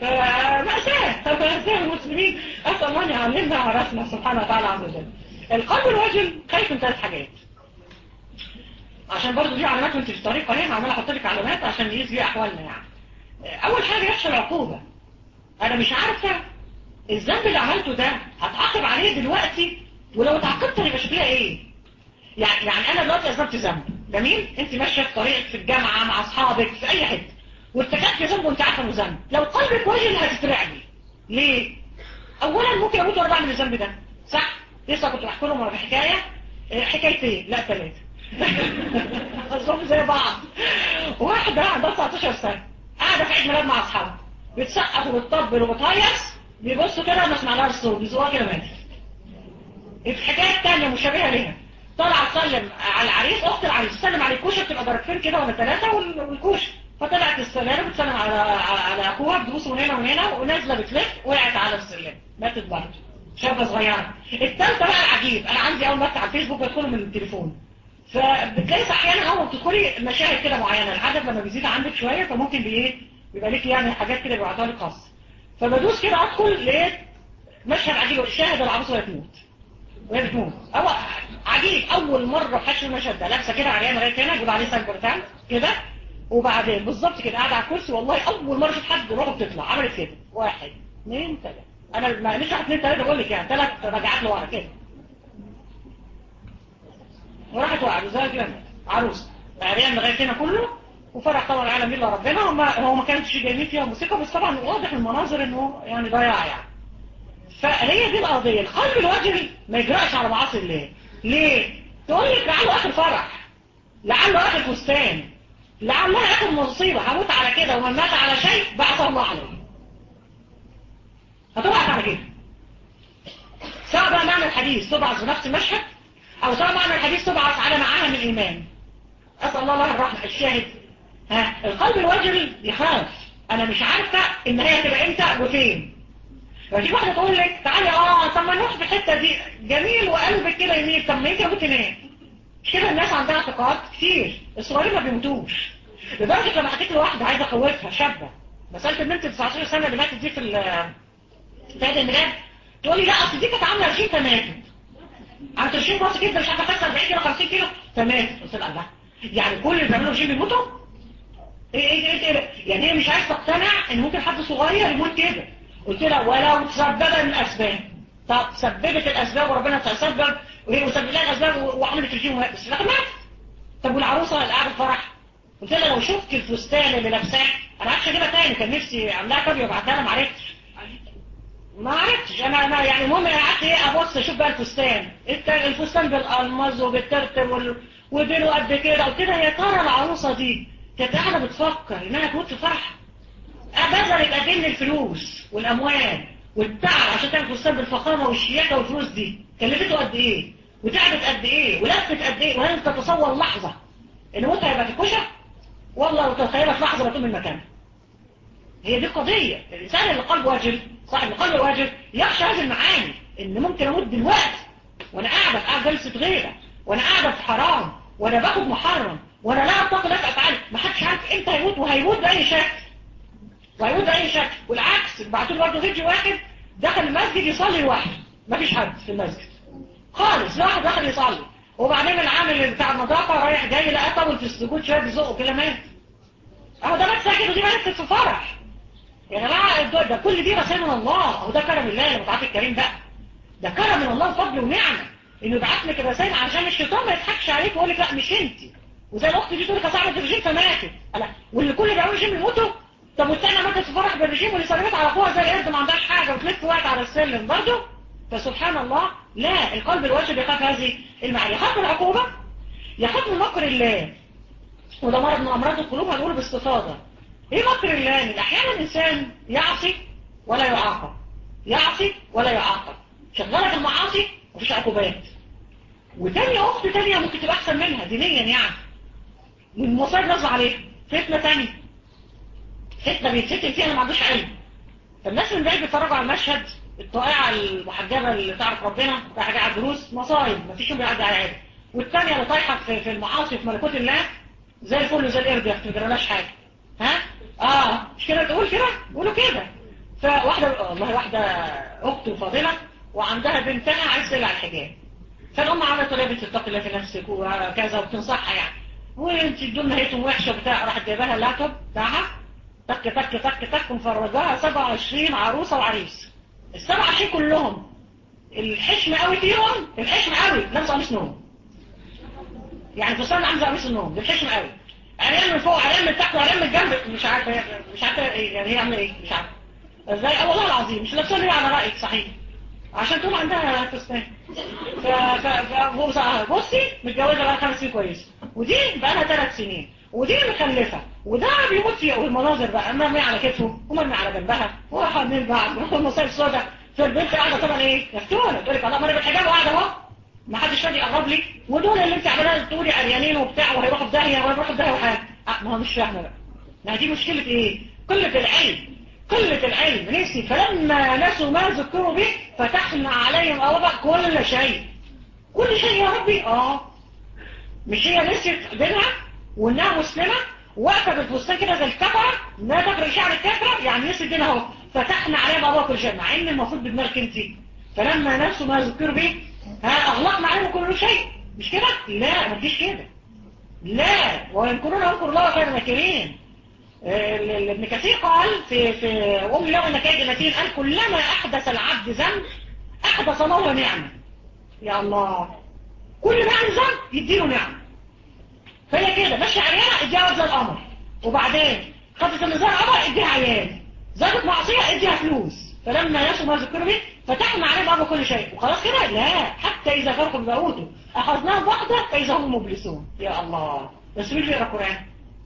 مأساة المسلمين. اسال الله ان يعلمنا ويعرفنا سبحانه وتعالى عز وجل. القلب الوجل خايف من 3 حاجات، عشان برضو دي علامات وانت في الطريق اهي عمال احط لك علامات عشان يقيس بيها احوالنا يعني. اول حاجه يخشى العقوبه. انا مش عارفه الذنب اللي عملته ده هتعاقب عليه دلوقتي، ولو اتعاقبت هيبقى شكلها ايه؟ يعني انا دلوقتي اذنبت ذنب جميل، انت ماشيه في طريقك في الجامعه مع اصحابك في اي حته وارتكبت ذنب وانت عارفه انه ذنب، لو قلبك وجل هتترعبي. ليه؟ اولا ممكن اموت وانا بعمل الذنب ده، صح؟ لسه كنت بحكي لهم في حكايتين لا 3 اصحاب زي بعض. واحده عندها 19 سنه قاعده في عيد ميلاد مع اصحابها بتسقف وبتطبل وبتهيص، بيبصوا كده ما سمعناش الصوت بيزقوها كده ماتت. الحكايه الثانيه مشابهه ليها، طلع تسلم على العريس، اخت العريس تسلم على الكوشه، بتبقى درجتين كده ولا 3 والكوشه، فطلعت السلالم بتسلم على اخوها بتبوس من هنا ومن هنا ونازله بتلف وقعت على السلم ماتت برضه، شابه صغيره. الثالثه بقى العجيب، انا عندي اول ما افتح على الفيسبوك بدخله من التليفون، فبتلاقي احيانا اول ما بتدخلي مشاهد كده معينه، العدد لما بيزيد عندك شويه فممكن بيبقى ليك يعني حاجات كده بيبعتها لك خاصه، فبدوس كده ادخل لقيت مشهد عجيب، شاهد العروسه وهي بتموت وهي بتموت. هو عجيب، اول مره في المشهد ده لابسه كده عريانه لغايه هنا يجيب عليه سايبرتان كده، وبعدين بالظبط كده قاعده على الكرسي، والله اول مره اشوف حد روحه بتطلع عملت كده 1 2 3، انا ما مش 1 2 3 بقول لك يعني 3 رجعات لورا كده وراحت وقعت زي كده عروسه عريان لغايه هنا كله، وفرح طبعا العالم الا ربنا. هو ما كانش جايبين فيها موسيقى بس طبعا واضح المناظر انه يعني ضياع يعني. فهي دي القضيه، القلب الوجل ما يجرأش على معاصي الله. ليه؟ تقول لك لعله اخر فرح، لعله اخر فستان، لعله اخر مصيبه، هموت على كده ومن مات على شيء بعث الله عليه. هتبعث على كده، سواء بقى معنى الحديث تبعث بنفس المشهد، او سواء معنى الحديث تبعث على معاها من الايمان. اسال الله الرحمه. الشاهد القلب الوجل يخاف، انا مش عارفه النهايه تبقى امتى وفين. فدي واحده تقول لك تعالي طب ما نروح في الحته دي جميل وقلبك كده يميل، طب ما انت ممكن ايه كده. الناس عندها اعتقاد كتير، الصغيرين ما بيموتوش، لدرجه لما حكيت لواحده عايزه اخوفها شابه مساله البنت 19 سنه اللي ماتت دي في عيد الميلاد، تقول لي لا اصل دي كانت عامله رجيم فماتت، عملت رجيم راسي كده مش عارفه تكسر 40 كيلو 50 كيلو فماتت. قلت لها الله، يعني كل اللي بيعملوا رجيم بيموتوا؟ ايه يعني هي مش عايزه تقتنع ان ممكن حد صغير يموت كده. قلت لها ولو تسببت الاسباب، طب سببت الاسباب وربنا تسبب وهي مسبب لها الاسباب وعملت رجيم بس لكن مات. طب والعروسه اللي قاعده فرح، قلت لها لو شفت الفستان اللي لابساه، انا عارفه اجيبها تاني، كان نفسي اعملها كابي وابعتها لها ما عرفتش انا يعني المهم انا قعدت ابص اشوف بقى الفستان بالالماظ وبالترتر وديله قد كده. قلت لها يا ترى العروسه دي كانت قاعده بتفكر انها تموت في فرح؟ بذلت قد ايه من الفلوس والاموال والتعب عشان تعمل فستان بالفخامه والشياكه والفلوس دي، كلفته قد ايه وتعبت قد ايه ولفت قد ايه، وهل تتصور لحظه ان موتها هيبقى في الكشف؟ والله وتخيلها في لحظة بتقوم من مكانها. هي دي القضية. الإنسان اللي قلبه واجل، صاحب القلب واجل، يخشى هذه المعاني إن ممكن أموت دلوقتي وأنا قاعدة جلسة غيرة، وأنا قاعدة في حرام، وأنا باخد محرم، وأنا لا أتقي لا أفعل. ما حدش عارف إمتى هيموت، وهيموت بأي شكل، وهيموت بأي شكل. والعكس بعتوا له برضه فيديو واحد دخل المسجد يصلي لوحده، ما فيش حد في المسجد خالص، واحد دخل يصلي، وبعدين العامل بتاع النظافة رايح جاي لقى طول في السجود شوية بيزقه كده مات. أهو ده مات ساكت ودي ماتت في فرح. يا جماعة ده كل دي رسائل من الله، أهو ده كرم الله اللي متعاطي الكريم بقى. ده كرم من الله وفضل ونعمة إنه يبعت لك الرسائل عشان الشيطان ما يضحكش عليك ويقول لك لا مش أنت. وزي الأخت دي تقول لك صاحبة الرجيم فماتت، واللي كل اللي بيعملوا رجيم يموتوا. طب والتانية ماتت في فرح بالرجيم واللي سلمت على أخوها زي القرد ما عندهاش حاجة وتلف وقت على السلم برضه. فسبحان الله، لا القلب الواجب يخاف هذه المعاني، يخاف من العقوبة، يخاف من مكر الله. وده مرض من أمراض القلوب هنقوله باستفاضة. ايه مكر الله؟ ان احيانا الانسان يعصي ولا يعاقب، يعصي ولا يعاقب، شغاله في المعاصي ومفيش عقوبات. وتاني اخت تانية ممكن تبقى احسن منها دينيا يعني، والمصايب نازله عليها، فتنه تانية، فتنه بيتفتن فيها ما عندوش علم. فالناس اللي بعيد بيتفرجوا على المشهد، الطائعه المحجبه اللي تعرف ربنا رايحه على الدروس مصايب مفيش يوم بيعدي على عادي، والتانية اللي طايحه في المعاصي في ملكوت الله زي الفل وزي القرد ما بتجرالهاش حاجه. ها؟ مش كده تقول كده؟ قولوا كده. فواحدة والله واحدة أخت فاضلة وعندها بنتها عايز تقلع الحجاب، فالأم عملت لها بنت اتقي الله في نفسك وكذا وبتنصحها يعني، وانت الدنيا نهايتهم وحشة بتاع، راحت جايباها اللابتوب بتاعها تك تك تك تك مفرجاها 27 عروسة وعريس، ال 27 كلهم الحشم قوي فيهم، الحشم قوي لابسه قميص نوم، يعني فستان عامل زي قميص النوم، ده الحشم قوي، عريان من فوق عريان من تحت وعريان من الجنب، مش عارفه ايه يعني هي عامله ايه مش عارفه ازاي. والله العظيم مش لابسه ليه على رايك صحيح عشان تقول عندها فستان. بصي متجوزه بقى 5 سنين كويسه، ودي بقى لها 3 سنين، ودي مخلفه، وده بيموت فيها، والمناظر بقى مرمي على كتفه ومرمي على جنبها وحامل بعض والمصايب السوداء. فالبنت قاعده طبعا ايه مفتونه تقول لك الله ما انا بالحجاب وقاعده اهو ما حدش راضي يقرب لي، ودول اللي انت عمالها تقولي عريانين وبتاع وهيروحوا في داهيه وهيروحوا في داهيه وحاجه. ما هو مش فاهمه بقى. ما دي مشكله ايه؟ قله العلم، قله العلم. نسي فلما نسوا ما ذكروا به فتحنا عليهم ابواب كل شيء. كل شيء يا ربي مش هي نسيت دينها وانها مسلمه واقفه بالفستان كده زي الكفره لا تقرا شعر الكفره، يعني نسيت دينها اهو فتحنا عليهم ابواب كل شيء، مع ان المفروض بدماغك انت فلما نسوا ما ذكروا به أغلقنا عليهم كل شيء. مش كده؟ لا ما تجيش كده، لا وينكرون ينكر الله وخير الماكرين. ابن كثير قال في أم لو إن كيد متين قال كلما أحدث العبد ذنب أحدث الله نعمة. يا الله كل ما عن ذنب يديله نعمة. فهي كده ماشي عيانة اديها وزن القمر، وبعدين خدت النزار قمر اديها عيان، زادت معصية اديها فلوس. فلما يسوا ما ذكروا به فتحنا عليهم أبو كل شيء. وخلاص كده لا حتى إذا فرقوا بأوتوا أخذناهم واحدة فإذا هم مبلسون. يا الله بس مين بيقرأ قرآن؟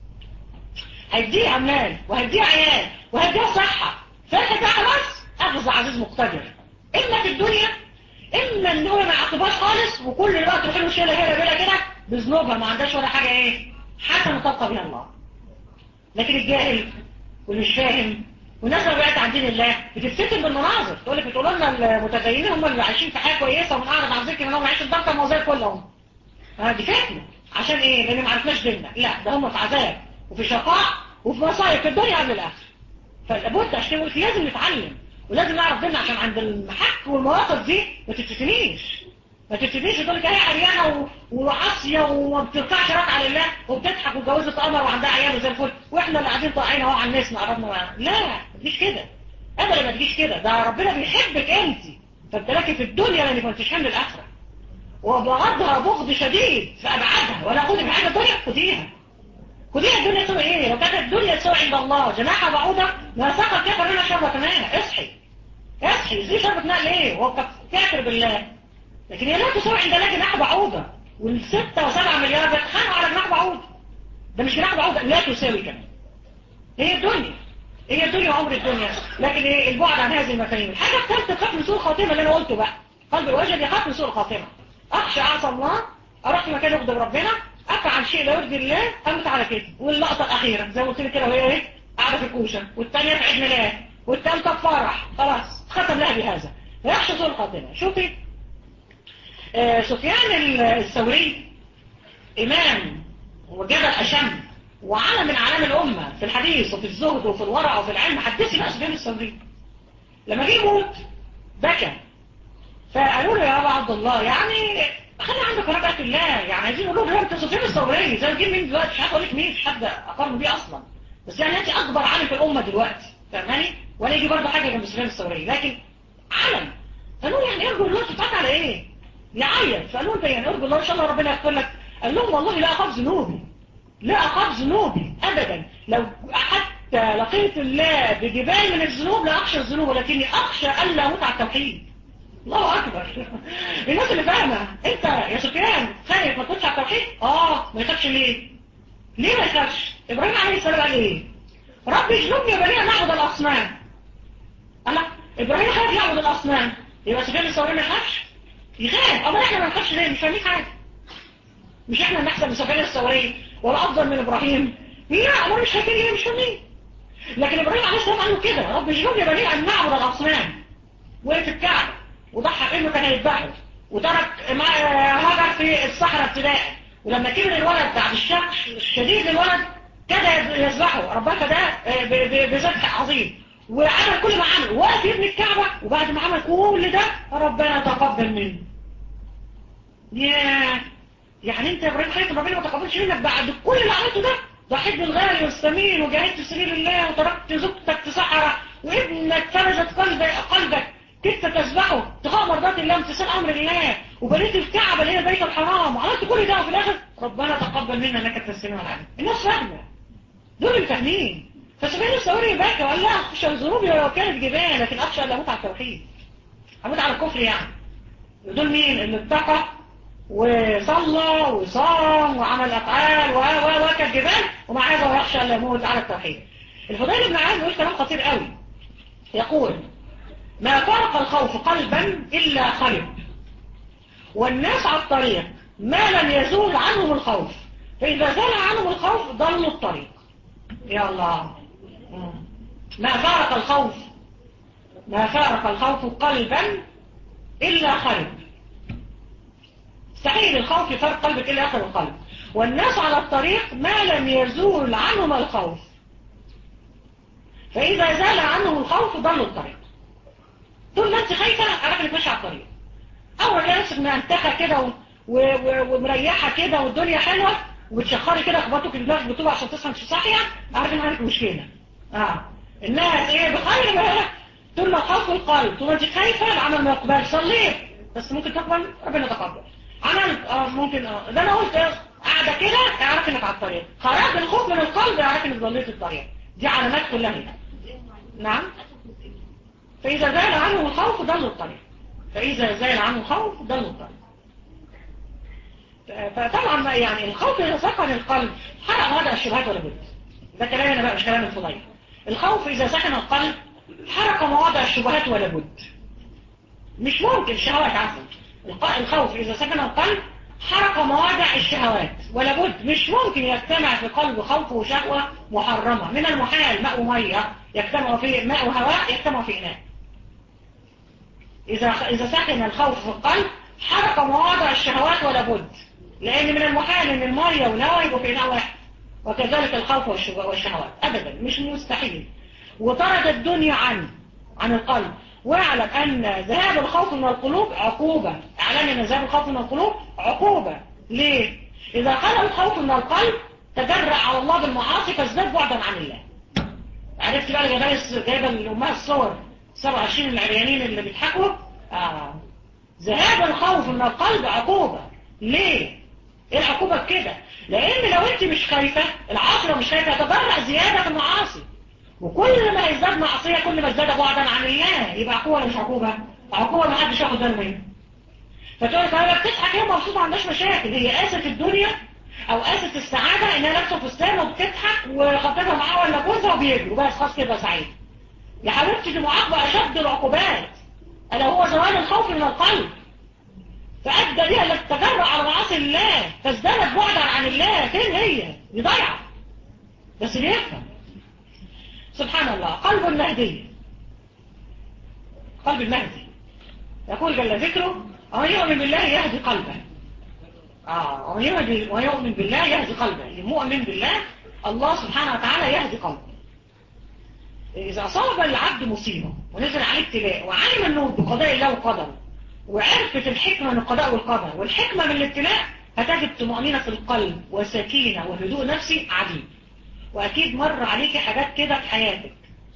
هيديه عمال وهيديه عيال وهيديه صحة، فاكر بقى خلاص أخذ عزيز مقتدر إما في الدنيا إما إن هو ما يعاقبهاش خالص وكل الوقت تروح له شيلة هنا كده بذنوبها ما عندهاش ولا حاجة إيه حسنة تلقى بها الله. لكن الجاهل واللي مش فاهم والناس اللي بعدت عن دين الله بتفتن بالمناظر، تقول لك بتقول لنا المتدينين هم اللي عايشين في حياه كويسه ومن اعرض عن ذكر انهم عايشين ضغطه وموازيه كلهم. دي فتنه عشان ايه؟ لان ما عرفناش ديننا. لا ده هم في عذاب وفي شقاء وفي مصايب في الدنيا قبل الاخره. فلابد عشان نقول لازم نتعلم ولازم نعرف ديننا عشان عند المحك والمواقف دي ما تفتنيش. ما تفتنيش تقول لك هي عريانه وعاصيه وما بترفعش ركعه لله وبتضحك واتجوزت قمر وعندها عيال وزي الفل واحنا اللي قاعدين طالعين اهو على الناس قربنا. لا ما تجيش كده ابدا، ما تجيش كده. ده ربنا بيحبك انت فانت لك في الدنيا لانك ما انتش حمل الاخره، وبغضها بغض شديد في ابعادها. ولا خدي معاك الدنيا خديها الدنيا تسوي ايه؟ لو كانت الدنيا تسوي عند الله جناح بعوضه ما سقط كفر لنا شربة ماء. اصحي زي شربة ماء ليه؟ هو كافر بالله. لكن هي لا تساوي عند الله جناح بعوضة، وال6 و7 مليار بيتخانقوا على جناح بعوضة. ده مش جناح بعوضة، لا تساوي كمان. هي الدنيا وعمر الدنيا. لكن ايه البعد عن هذه المفاهيم. الحاجة الثالثة خاف من سوء الخاتمة اللي انا قلته بقى. قلب الوجل يخاف من سوء الخاتمة. اخشى اعصى الله اروح في مكان يغضب ربنا افعل شيء لا يرضي الله اموت على كده. واللقطه الاخيره زي ما قلت لك كده، وهي ايه؟ قاعده في الكوشه، والثانيه في عيد ميلاد، والثالثه في فرح، خلاص ختم لها بهذا. يخشى سوء الخاتمه. شوفي سفيان الثوري إمام وجبل أشم وعلم من أعلام الأمة في الحديث وفي الزهد وفي الورع وفي العلم. حدثي بقى سفيان الثوري لما جه يموت بكى، فقالوا له يا أبا عبد الله يعني خلي عندك رجعة الله، يعني عايزين يقولوا له أنت سفيان الثوري زي الجيل مين دلوقتي، مش عارف أقول لك مين، مش حد أقارنه بيه أصلا، بس يعني أنت أكبر عالم في الأمة دلوقتي، فاهماني؟ ولا يجي برضه حاجة جنب سفيان الثوري، لكن علم. قالوا يعني ارجو الله تتعب على إيه؟ يعيط. فقالوا انت يعني ارجو الله ان شاء الله ربنا يغفر لك. قال لهم والله لا اخاف ذنوبي، لا اخاف ذنوبي ابدا، لو حتى لقيت الله بجبال من الذنوب لا اخشى الذنوب، ولكني اخشى الا اموت على التوحيد. الله اكبر. الناس اللي فاهمه. انت يا سفيان خايف ما تموتش على التوحيد؟ ما يخافش ليه؟ ليه ما يخافش؟ ابراهيم عليه السلام قال ايه؟ رب اجنبني وبني ان اعبد الاصنام. قال لك ابراهيم خايف يعبد الاصنام، يبقى سفيان الثوري ما يخافش؟ يخاف. اما احنا ما نخافش ليه؟ مش فاهمين حاجه. مش احنا اللي احسن من سفيان الثوري ولا افضل من ابراهيم؟ لا، امال مش خايفين ليه؟ مش فاهمين. لكن ابراهيم عليه السلام قال له كده رب اجنبني بني ان نعبد الاصنام، وقف الكعبه وضحى انه كان هيذبحه، وترك هاجر في الصحراء ابتداء، ولما كبر الولد بعد الشك الشديد للولد كاد يذبحه، ربنا فداه بذبح عظيم، وعمل كل ما عمل، وقف يبني الكعبه، وبعد ما عمل كل ده ربنا تقبل منه. يعني انت يا ابراهيم خايف ربنا ما تقبلش منك بعد كل اللي عملته ده؟ ضحيت بالغالي والثمين وجاهدت في سبيل الله، وتركت زوجتك في صحراء، وابنك فرزت قلبك كنت تذبحه تخاف مرضات الله امتثال امر الله، وبنيت الكعبه اللي هي البيت الحرام، وعملت كل ده، وفي الاخر ربنا تقبل منا انك تسلم العالم. الناس فاهمه، دول اللي فاهمين. فسفيان الثوري بكى وقال لا اخشى ذنوبي ولو كانت جبال، لكن اخشى ان اموت على التوحيد، اموت على الكفر. يعني دول مين اللي اتقى وصلى وصام وعمل افعال وكالجبال، ومع هذا يخشى ان يموت على التوحيد. الفضيل بن عياض بيقول كلام خطير قوي، يقول ما فرق الخوف قلبا الا خلب، والناس على الطريق ما لم يزول عنهم الخوف، فاذا زال عنهم الخوف ضلوا الطريق. يا الله. ما فارق الخوف قلبا الا خلب. مستحيل الخوف يفرق قلبك إلا آخر القلب. والناس على الطريق ما لم يزول عنهم الخوف، فإذا زال عنهم الخوف ضلوا الطريق. طول ما انت خايفة عارف انك ماشي على الطريق، أول ما نفسك منتخة كده ومريحة كده والدنيا حلوة وبتشخري كده خبطوك الدماغ بطوبة عشان تصحى مش صاحية، عارف ان عندك مشكلة. الناس بخير بقى. طول ما خوف القلب، طول ما انت خايفة العمل ما يقبل. صليت بس ممكن تقبل، ربنا تقبل. عملت ممكن ده انا قلت قاعده كده اعرف انك على الطريق. خرج الخوف من القلب اعرف انك ضليت الطريق. دي علامات كلها هنا. نعم. فاذا زال عنه الخوف ضل الطريق، فاذا زال عنه الخوف ضل الطريق. فطبعا يعني الخوف اذا سكن القلب حرق هذا الشبهات ولا بد. ده كلام انا بقى مش كلام الفضيل. الخوف اذا سكن القلب حرق مواضع الشبهات ولا بد. مش ممكن الشهوات عفوا. الخوف إذا سكن القلب حرق مواضع الشهوات ولا بد. مش ممكن يجتمع في قلب خوف وشهوة محرمة. من المحال ماء ومية يجتمع في ماء وهواء يجتمع في إناء. إذا سكن الخوف في القلب حرق مواضع الشهوات ولا بد، لأن من المحال أن المية والهواء يبقوا في إناء واحد، وكذلك الخوف والشهوات أبدا مش مستحيل. وطرد الدنيا عن القلب. واعلم أن ذهاب الخوف من القلوب عقوبة. اعلم أن ذهاب الخوف من القلوب عقوبة. ليه؟ إذا خلق الخوف من القلب تجرأ على الله بالمعاصي فازداد بعدا عن الله. عرفت بقى جايبه لأمها الصور 27 العريانين اللي بيضحكوا. ذهاب الخوف من القلب عقوبة. ليه؟ ايه العقوبة بكده؟ لأن لو انت مش خايفة، العاصي لو مش خايفة يتجرأ زيادة في المعاصي، وكل ما يزداد معصية كل ما ازداد بعدا عن الله. يبقى عقوبة ولا مش عقوبة؟ عقوبة ما حدش ياخد باله منها. فتقول لك انا بتضحك هي مبسوطة ما عندهاش مشاكل، هي آسة الدنيا او آسة السعادة انها لابسة فستان وبتضحك وخطيبها معاها ولا جوزها وبيجروا بس خلاص كده سعيد. يا حبيبتي دي معاقبة اشد العقوبات، الا هو زوال الخوف من القلب. فأدى بها للتجرع على معاصي الله، فازدادت بعدا عن الله. فين هي؟ دي ضيعة. بس بيفهم. سبحان الله. قلب المهدي، قلب المهدي يقول جل ذكره: ومن يؤمن بالله يهدي قلبه. ويؤمن بالله يهدي قلبه. المؤمن بالله الله سبحانه وتعالى يهدي قلبه. إذا أصاب العبد مصيبة ونزل عليه ابتلاء وعلم أنه بقضاء الله وقدره، وعرفت الحكمة من القضاء والقدر والحكمة من الابتلاء، هتجد طمأنينة في القلب وسكينة وهدوء نفسي عجيب. وأكيد مر عليك حاجات كده في حياتك.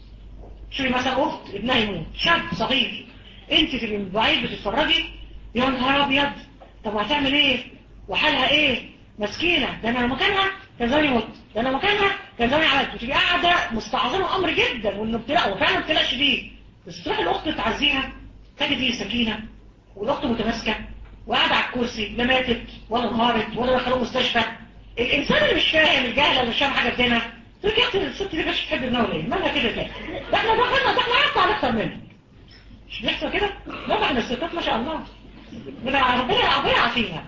شوفي مثلا أخت ابنها يموت، شاب صغير، أنت في البعيد بتتفرجي، يا نهار أبيض، طب وهتعمل إيه؟ وحالها إيه؟ مسكينة، ده أنا لو مكانها كان زماني مت، ده أنا مكانها كان زماني عملت. وتبقي قاعدة مستعظمة أمر جدا، وإنه ابتلاء، وفعلا ابتلاء شديد، بس تروح الأخت تعزيها تجد فيه سكينة، والأخت متماسكة وقاعدة على الكرسي، لا ماتت ولا انهارت ولا دخلوا مستشفى. الإنسان اللي مش فاهم، الجاهل اللي مش فاهم حاجة في دينها، تقول يا أختي الست دي مش بتحب ابنها ليه؟ مالها كده كده؟ ده احنا عارفة على أكتر منه. مش بيحصل كده؟ لا احنا الستات ما شاء الله. ربنا يعافيها.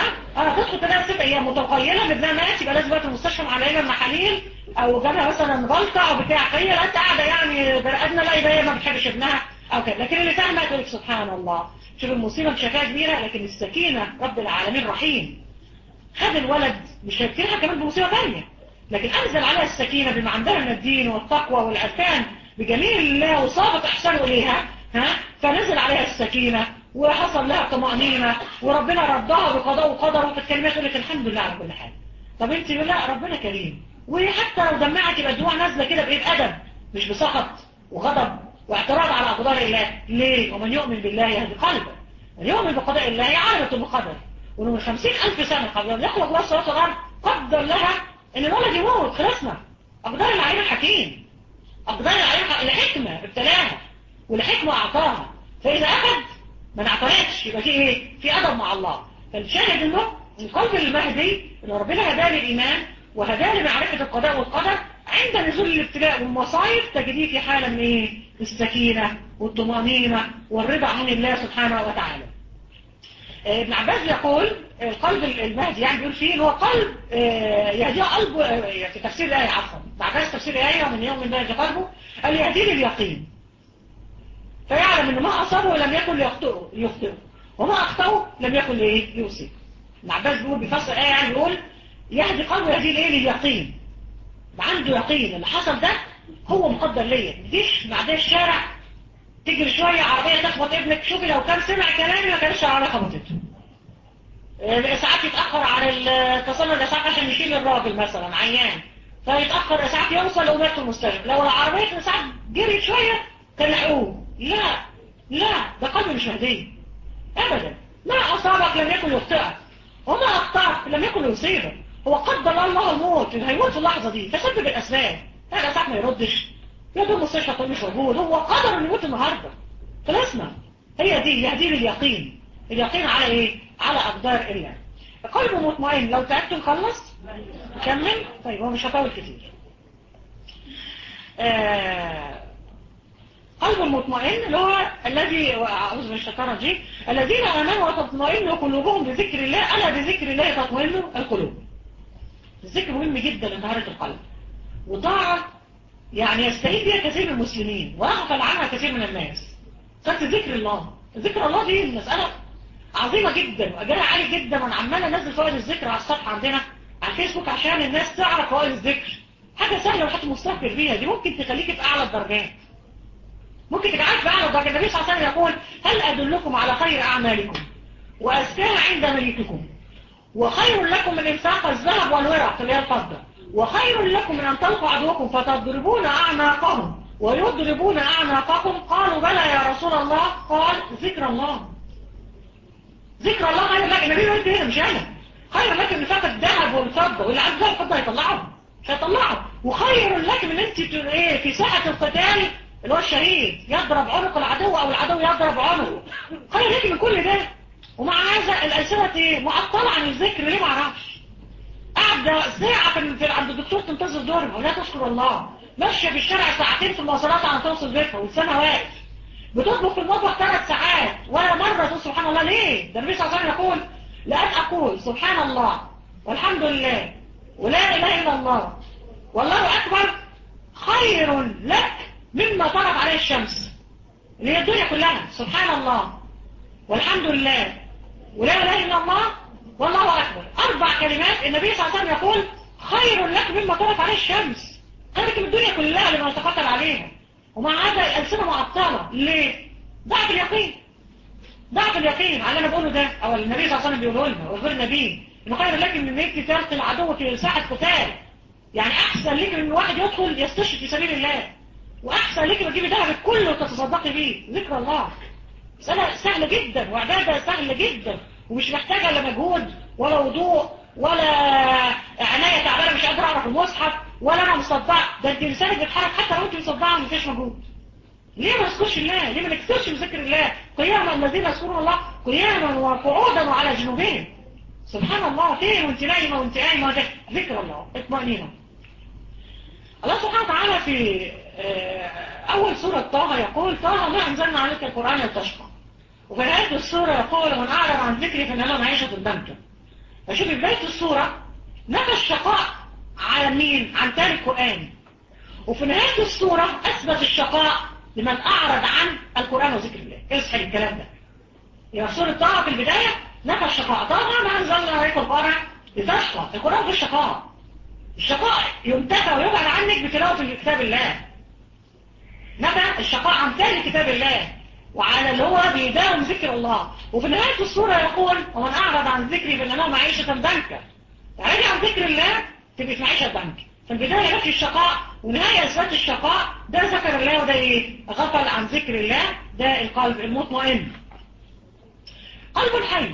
تدخل تلاقي الست هي متخيلة ان ابنها مات، يبقى لازم بقى في المستشفى معلقة محاليل، او جالها مثلا غلطة او بتاع، فهي لا قاعدة يعني ادنى لا يبقى هي ما بتحبش ابنها او كده. لكن اللي فاهمه تقول سبحان الله، شوف المصيبة مش شايفاها كبيرة، لكن السكينة رب العالمين رحيم. خد الولد مش هيبتلها كمان بمصيبة ثانيه، لكن انزل عليها السكينة بما عندها من الدين والتقوى والعرفان بجميل الله وصابت احسانه اليها، فنزل عليها السكينة وحصل لها طمأنينة، وربنا ردها بقضاء وقدره. في الكلمات تقول لك الحمد لله على كل حال. طب انت لا، ربنا كريم، وحتى لو دمعت يبقى الدموع نازله كده بأدب، مش بسخط وغضب واعتراض على أقدار الله. ليه؟ ومن يؤمن بالله يهدي قلبه. من يؤمن بقضاء الله عارفة بقدر، وانه من 50,000 سنة قبل أن يخلق الله السماوات والأرض قدر لها ان الولد يموت. خلصنا. أقدار العليم الحكيم، أقدار العليم الحكمة ابتلاها والحكمة أعطاها. فإذا أخذ ما نعترضش، يبقى في إيه؟ في أدب مع الله. فالشاهد إنه القلب المهدي إن ربنا هداه للإيمان وهداه لمعرفة القضاء والقدر، عند نزول الابتلاء والمصايب تجديه في حالة من إيه؟ السكينة والطمأنينة والرضا عن الله سبحانه وتعالى. ابن عباس يقول القلب المهدي، يعني بيقول فيه إن هو قلب يهديه قلبه، في تفسير الآية عفوا، ابن عباس تفسير الآية ومن يوم من يهدي قلبه قال يهديه لليقين، فيعلم ان ما اصابه لم يكن يخطئه وما اخطأه لم يكن يوصي. ابن عباس بيقول بفصل الايه، يعني بيقول يهدي قلبه، يهدي لليقين، عنده يقين اللي حصل ده هو مقدر ليا. ما تجيش معديه الشارع تجري شويه عربيه تخبط ابنك، شوفي لو كان سمع كلامي ما كانش العربيه خبطته. ساعات يتاخر على اتصال الاسعاف عشان يشيل الراجل مثلا عيان، فيتاخر ساعات يوصل ومات في المستشفى. لو العربيه ساعات جريت شويه كان لحقوه. لا، ده قلب مش مهدي ابدا. ما اصابك لم يكن يخطئك، وما اخطأك لم يكن يصيبك. هو قدر الله الموت، هيموت في اللحظه دي، فسبب الاسباب. لا ساعات ما يردش، يا دوب المستشفى طول مش موجود، هو قدر انه يموت النهارده. خلصنا. هي دي يهدي لليقين. اليقين على ايه؟ على اقدار الله. قلب مطمئن. لو تعبت نخلص نكمل. طيب هو مش هطول كتير. قلب المطمئن اللي هو الذي، أعوذ من الشيطان الرجيم، الذين آمنوا وتطمئن قلوبهم بذكر الله، ألا بذكر الله تطمئن القلوب. الذكر مهم جدا لطهارة القلب، وطاعة يعني يستعين بها كثير من المسلمين ويغفل عنها كثير من الناس. صارت ذكر الله. ذكر الله دي مسألة عظيمة جدا وأجرها عالي جدا، وأنا عمال أنزل فوائد الذكر على الصفحة عندنا على الفيسبوك عشان الناس تعرف فوائد الذكر. حاجة سهلة وحتى مستغفر بيها، دي ممكن تخليك في أعلى الدرجات، ممكن تجعلك في أعلى الدرجات. النبي صلى الله عليه وسلم يقول هل أدلكم على خير أعمالكم وأزكاها عند مليككم، وخير لكم من إنفاق الذهب والورق اللي هي الفضة، وخير لكم من أن تلقوا عدوكم فتضربون أعناقهم ويضربون أعناقكم. قالوا بلى يا رسول الله. قال ذكر الله. ذكر الله خير لك. النبي يقول كده مش أنا. خير لك من إنفاق الذهب والفضة، واللي عايز الذهب والفضة هيطلعهم، مش هيطلعهم. وخير لك من أنت في ساحة القتال اللي هو الشهيد يضرب عنق العدو أو العدو يضرب عنقه. خير لك من كل ده. ومع هذا الألسنة معطلة عن الذكر. ليه؟ ما اعرفش. قاعدة ساعة عند الدكتور تنتظر دورها ولا تشكر الله، ماشية في الشارع ساعتين في المواصلات عشان توصل بيتها ولسانها واقف. بتطبخ في المطبخ 3 ساعات ولا مرة تقول سبحان الله. ليه؟ ده النبي صلى الله عليه وسلم يقول لأن أقول سبحان الله والحمد لله ولا إله إلا الله والله أكبر خير لك مما طلب عليه الشمس. اللي هي الدنيا كلها سبحان الله والحمد لله ولا إله إلا الله والله أكبر، 4 كلمات النبي صلى الله عليه وسلم يقول خير لك مما طلب عليه الشمس. خيرك من الدنيا كلها اللي ما نتقاتل عليها، ومع هذا الألسنة معطلة. ليه؟ ضعف اليقين. ضعف اليقين على اللي انا بقوله ده، او النبي صلى الله عليه وسلم بيقوله لنا واخبرنا بيه انه خير لك من انك تلقي العدو في ساحه قتال. يعني احسن لك من واحد يدخل يستشهد في سبيل الله، واحسن لك ما تجيبي ذهبك كله وتتصدقي بيه. ذكر الله مسألة سهلة جدا وعبادة سهلة جدا، ومش محتاجة لا مجهود ولا وضوء ولا عناية تعبانة مش قادرة اعرف المصحف ولا انا مصدعة. ده انت لسانك بيتحرك حتى لو انت مصدعة مفيش مجهود. ليه ما نذكرش الله؟ ليه ما نكثرش من ذكر الله؟ قياما الذين يذكرون الله قياما وقعودا وعلى جنوبهم. سبحان الله، فين وانت نايمه وانت قايمه ذكر الله اطمئنينا. الله سبحانه وتعالى في اول سوره طه يقول طه ما انزلنا عليك القران لتشقى، وفي نهايه السوره يقول ومن اعرض عن ذكري فان له معيشه ضنكا. فشوف بدايه السوره نفى الشقاء على مين؟ عن تارك القران، وفي نهايه السوره اثبت الشقاء لمن أعرض عن القرآن وذكر الله. اصحى الكلام ده. يبقى سورة طه في البداية نفى الشقاء. طه ما أنزلنا عليك القرآن لتشقى. القرآن في الشقاء. الشقاء ينتفى ويبعد عنك بتلاوة كتاب الله. نفى الشقاء عن تالي كتاب الله وعلى اللي هو بيداوم ذكر الله. وفي نهاية السورة يقول ومن أعرض عن ذكري فإن له معيشة ضنكا. تعالي عن ذكر الله تبقى في معيشة ضنكا. فالبداية نفي الشقاء ونهاية إثبات الشقاء. ده ذكر الله وده إيه؟ غفل عن ذكر الله. ده القلب المطمئن. قلب حي.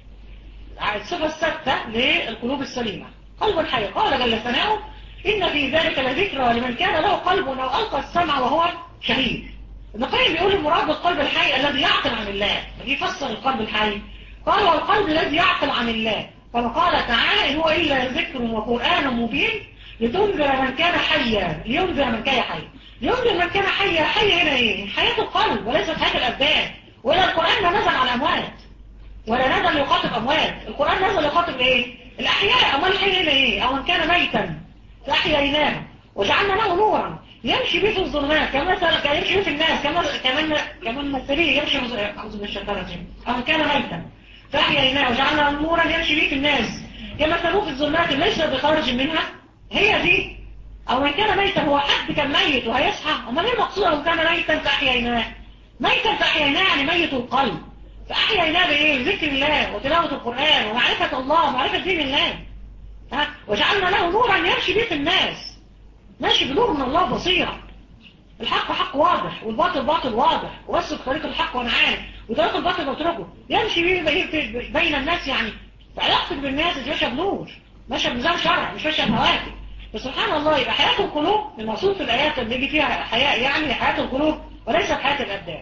الصفة السادسة للقلوب السليمة. قلب حي. قال جل ثناؤه إن في ذلك لذكرى لمن كان له قلب أو ألقى السمع وهو شهيد. ابن القيم بيقول المراد بالقلب الحي الذي يعقل عن الله. يفسر القلب الحي قال والقلب الذي يعقل عن الله، كما قال تعالى إن هو إلا ذكر وقرآن مبين لتنذر من كان حيا. لينذر من كان حيا. لينذر من كان حيا. حي هنا ايه؟ حياة القلب وليست حياة الأبدان. وإلى القرآن ما نزل على أموات ولا نزل يخاطب أموات. القرآن نزل يخاطب ايه؟ الأحياء. أمال الحي هنا ايه؟ أو من كان ميتا فأحييناه وجعلنا له نورا يمشي به في الظلمات كان يمشي به في الناس كمان مثليه يمشي أعوذ بالشيطان أو من كان ميتا فأحييناه وجعلنا له نورا يمشي به في الناس كمثلوه في الظلمات ليس بخارج منها. هي دي. او من كان ميتا هو حد كان ميت وهيصحى. امال ايه المقصود او كان ميتا فاحييناه؟ ميتا فاحييناه يعني ميت القلب. فاحييناه بايه؟ ذكر الله وتلاوه القران ومعرفه الله ومعرفه دين الله. وجعلنا له نورا يمشي به في الناس. ماشي بنور من الله بصيره. الحق حق واضح والباطل باطل واضح، واسلك طريق الحق وانا عارف وطريق الباطل بتركه. يمشي به بين الناس. يعني في علاقتك بالناس ماشيه بنور، ماشيه بنظام شرع مش ماشيه بهواك. فسبحان الله يبقى حياة القلوب المقصود في الآيات اللي يجي فيها حياة يعني حياة القلوب وليست حياة الأبدان.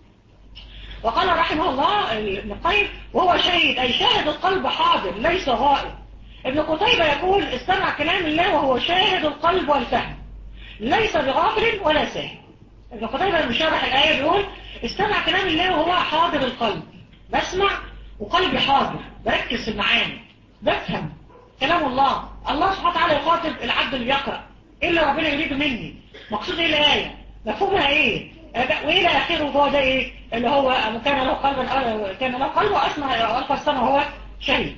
وقال رحمه الله ابن القيم وهو شهيد أي شاهد القلب حاضر ليس غائب. ابن قتيبة يقول استمع كلام الله وهو شاهد القلب والفهم ليس بغافل ولا ساهي. ابن قتيبة المشارح الآية بيقول استمع كلام الله وهو حاضر القلب. بسمع وقلبي حاضر، بركز في المعاني، بفهم كلام الله. الله سبحانه وتعالى يخاطب العبد اللي بيقرأ ايه اللي ربنا يريده مني، مقصود ايه الآية، مفهومها ايه، والى اخره. هو ده ايه اللي هو كان له قلب واسمع والقى السمع وهو شهيد.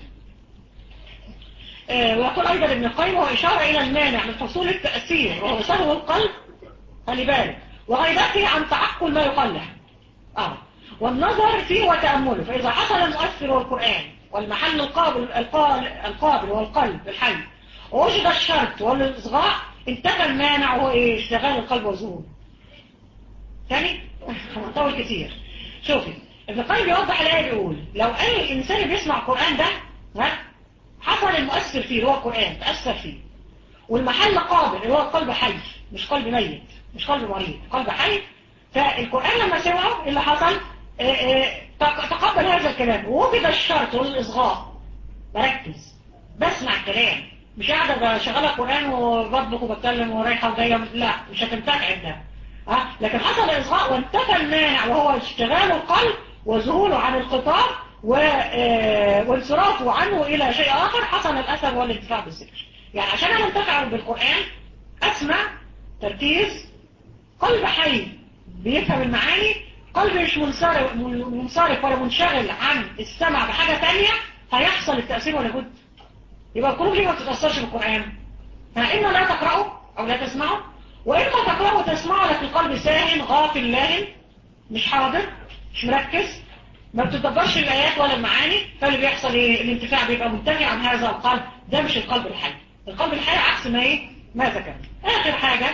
ويقول ايضا ابن القيم هو اشاره الى المانع من حصول التاثير وهو سهو القلب خلي بالك وغيبته عن تعقل ما يقلح والنظر فيه وتامله. فاذا حصل المؤثر والقران والمحل القابل والقلب الحي ووجد الشرط والإصغاء انتفى المانع وهو ايه؟ اشتغال القلب وزهوره. ثاني هنطول كتير. شوفي ابن القيم بيوضح الآية بيقول لو قال الإنسان اللي بيسمع القرآن ده حصل المؤثر فيه اللي هو القرآن تأثر فيه والمحل قابل اللي هو القلب حي مش قلب ميت مش قلب مريض قلب حي. فالقرآن لما سمعه اللي حصل تقبل هذا الكلام ووجد الشرط والإصغاء. بركز بسمع الكلام مش قاعدة بشغلها قرآن وبطبخ وبتكلم ورايحة وجاية. لا مش هتنتفع ده. لكن حصل إصغاء وانتفى المانع وهو اشتغال القلب وذهوله عن القطار وانصرافه عنه إلى شيء آخر، حصل الأثر والانتفاع بالذكر. يعني عشان أنا انتفع بالقرآن أسمع تركيز، قلب حي بيفهم المعاني، قلب مش منصرف ولا منشغل عن السمع بحاجة تانية، هيحصل التأثير ولا بد. يبقى القلوب ليه ما بتتأثرش بالقرآن؟ إما لا تقرأه أو لا تسمعه، وإما تقرأه وتسمعه لكن القلب ساهن غافل لاهن، مش حاضر، مش مركز، ما بتدبرش الآيات ولا المعاني. فاللي بيحصل إيه؟ الانتفاع بيبقى منتفع عن هذا القلب. ده مش القلب الحي. القلب الحي عكس ما ذكر. آخر حاجة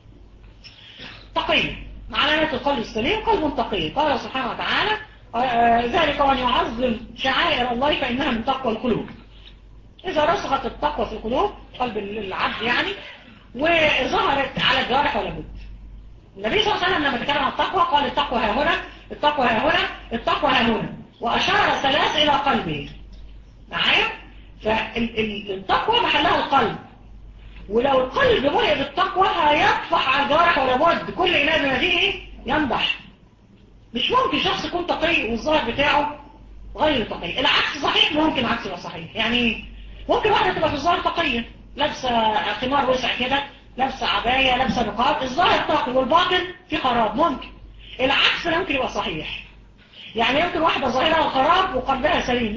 تقي، علامات القلب السليم قلب تقي. قال سبحانه وتعالى ذلك وأن يعظم شعائر الله فإنها من تقوى القلوب. إذا رسخت التقوى في القلوب، قلب العبد يعني، وظهرت على الجوارح ولا بد. النبي صلى الله عليه وسلم لما تكلم عن التقوى قال التقوى ها هنا، التقوى ها هنا، التقوى ها هنا، وأشار ثلاث إلى قلبه. معايا؟ فالتقوى محلها القلب، ولو القلب ملئ بالتقوى هيطفح على الجوارح ولا بد. كل إناء بما فيه ينضح. مش ممكن شخص يكون تقي والظاهر بتاعه غير تقي. العكس صحيح، ممكن عكس يبقى صحيح. يعني ممكن واحدة تبقى في الظاهر تقية، لابسة خمار واسع كده، لابسة عباية، لابسة نقاب، الظاهر تقي والباطن في خراب. ممكن العكس ممكن يبقى صحيح. يعني يمكن واحدة ظاهرها خراب وقلبها سليم.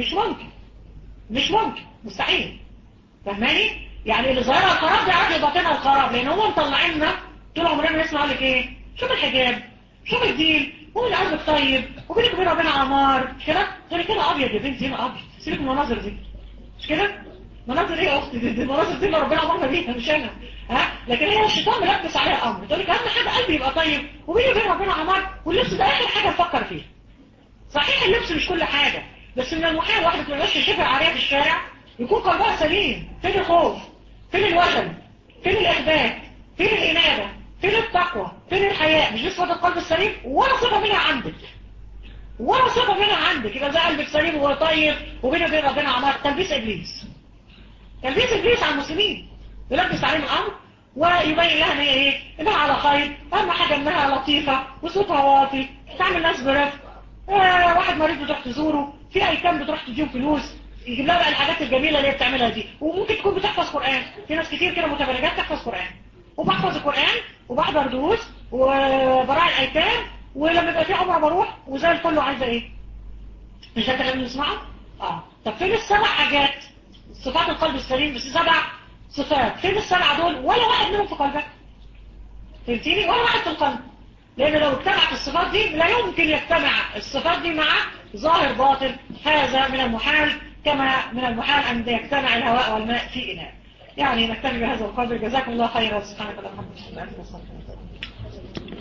مش ممكن مستحيل. فهماني؟ يعني اللي ظاهرها الخراب ده عارف باطنها الخراب، لان هم مطلعيننا طول عمرنا نسمع لك ايه؟ شوف الحجاب، شوف الدين، هو اللي قلبك طيب، وبينك وبين ربنا عمار، مش كده؟ تقول كده ابيض يا بنتي، هنا ابيض، سيبك من المناظر دي، مش كده؟ مناظر ايه يا اختي؟ دي المناظر دي اللي ربنا امرنا بيها مش انا. لكن هي الشيطان ملبس عليها امر، تقول لك اهم حاجه قلبي يبقى طيب وبيني وبين ربنا عمار، واللبس ده اخر حاجه نفكر فيها. صحيح اللبس مش كل حاجه، بس من المحال واحده تبقاش تشوف عليها في الشارع يكون قلبها سليم. فين الخوف؟ فين الوجل؟ فين الاخبات؟ فين الانابه؟ فين التقوى؟ فين الحياء؟ مش بس القلب السليم ولا صفه منها عندك، ولا صفه منها عندك. يبقى زي قلبك سليم وطيب وبينه وبين ربنا عمار. تلبيس ابليس، تلبيس ابليس على المسلمين، يلبس عليهم الامر ويبين لها ان هي ايه؟ انها على خير، اهم حاجه انها لطيفه وصوتها واطي، تعمل ناس برفق. واحد مريض بتروح تزوره، في ايتام بتروح تديهم فلوس، يجيب لها بقى الحاجات الجميله اللي هي بتعملها دي. وممكن تكون بتحفظ قران، في ناس كتير كده متبرجات تحفظ قران، وبحفظ القران وبحضر دروس وبراعي الايتام، ولما يبقى في عمره بروح وزي الفل. عايزه ايه؟ مش ده الكلام اللي نسمعه؟ طب فين السبع حاجات صفات القلب السليم؟ بس 7 صفات، فين ال7 دول؟ ولا واحد منهم في قلبك. فهمتيني؟ ولا واحد في القلب. لأن لو اجتمعت الصفات دي لا يمكن يجتمع الصفات دي مع ظاهر باطن. هذا من المحال، كما من المحال أن يجتمع الهواء والماء في إناء. يعني نكتفي بهذا القدر. جزاكم الله خيرا. سبحانك اللهم وبحمدك.